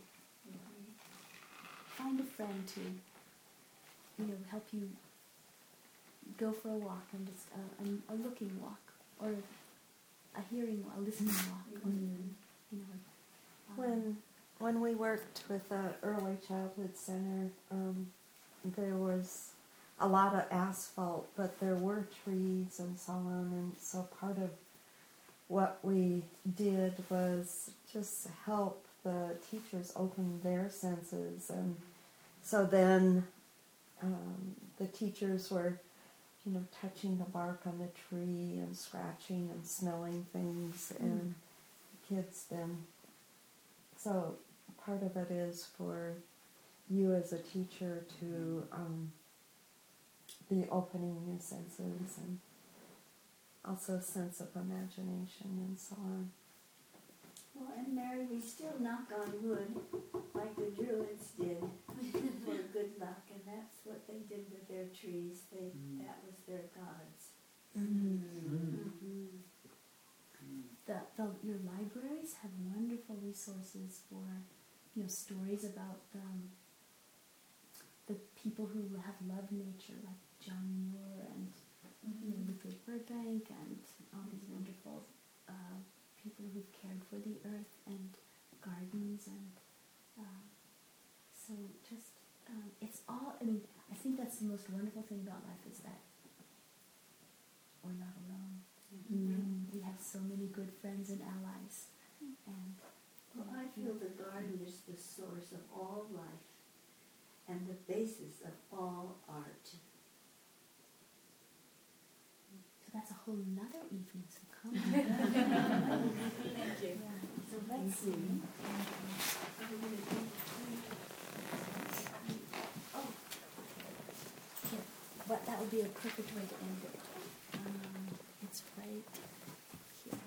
find a friend to, you know, help you go for a walk, and just uh, a, a looking walk, or a hearing, a listening walk, or, you know. Um, When when we worked with the Early Childhood Center, um, there was a lot of asphalt, but there were trees and so on, and so part of what we did was just help the teachers open their senses, and so then um, the teachers were, you know, touching the bark on the tree and scratching and smelling things, mm. and kids then. So part of it is for you as a teacher to um, be opening your senses, and also a sense of imagination and so on. Well, and Mary, we still knock on wood like the Druids did for good luck, and that's what they did with their trees. They mm. that was their gods. Mm. Mm-hmm. The, the, your libraries have wonderful resources for, you know, stories about um, the people who have loved nature, like John Muir and mm-hmm. you know, Ludwig Burbank, and all these wonderful uh, people who've cared for the earth and gardens, and uh, so just um, it's all. I mean, I think that's the most wonderful thing about life, is that we're not alone. Mm-hmm. We have so many good friends and allies. And well, I feel the garden is the source of all life and the basis of all art. So that's a whole nother evening, so come on. Thank you. Yeah. So let's see. Oh, yeah. But that would be a perfect way to end it. Um, it's right here.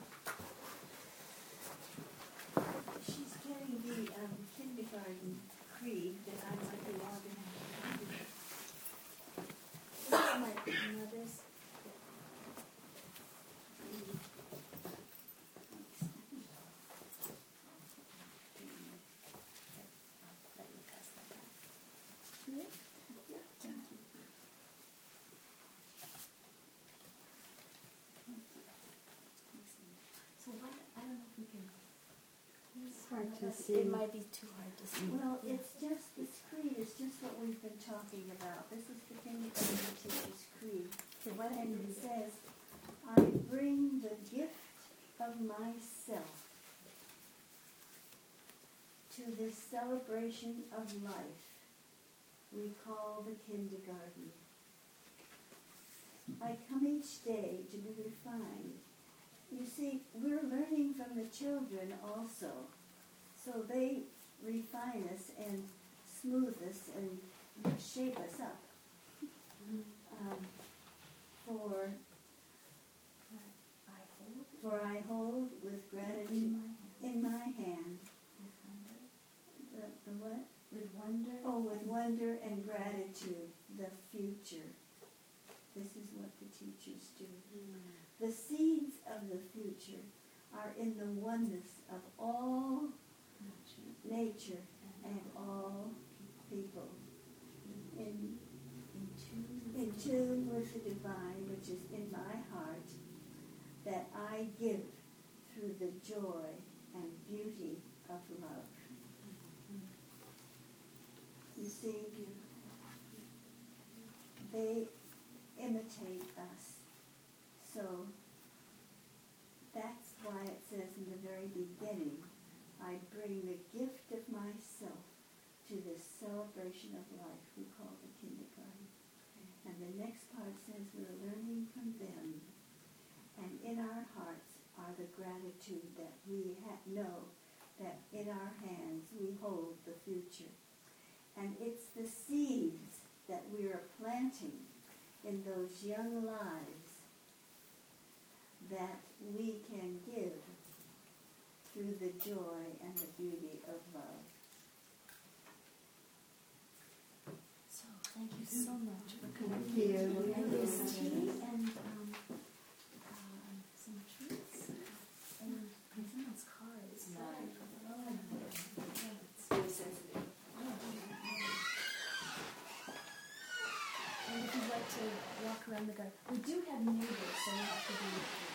She's getting the um, kindergarten creed that I might be organizing. This is my, you know, this. Hard to It see. might be too hard to see. Well, yeah. it's just, this creed is just what we've been talking about. This is the kindergarten teacher's creed. So what And and it says, I bring the gift of myself to this celebration of life we call the kindergarten. I come each day to be refined. You see, we're learning from the children also. So they refine us and smooth us and shape us up um, for, I hope For I hold with gratitude in my hand the, the what? With wonder. Oh, with wonder and gratitude, the future. This is what the teachers do. Mm. The seeds of the future are in the oneness of all nature, nature and all people. In, in, tune in tune with the divine, which is in my heart, that I give through the joy and beauty of love. You see, they imitate us. So that's why it says in the very beginning, I bring the gift of myself to this celebration of life we call the kindergarten. And the next part says we're learning from them. And in our hearts are the gratitude that we ha- know that in our hands we hold the future. And it's the seeds that we are planting in those young lives that we can give through the joy and the beauty of love. So thank you so much for coming. Thank you. And there's tea and um, um, some treats and someone's cards. Nice. Oh, It's very sensitive. And if you'd like to walk around the garden, we do have neighbors, so you have to be.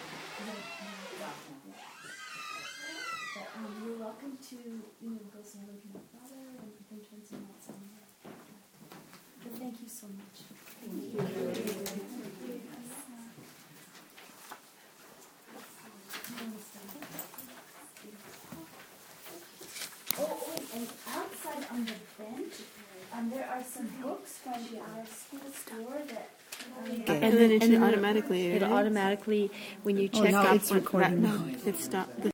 But um, you're welcome to, you know, go say hello to my father and we can turn some lights on. But thank you so much. Thank you. Thank you. Oh, wait, and outside on the bench, um, there are some books from our school store that. Um, And, and then it should automatically. It'll automatically, when you Oh, check now up it's on recording that, now. it stopped.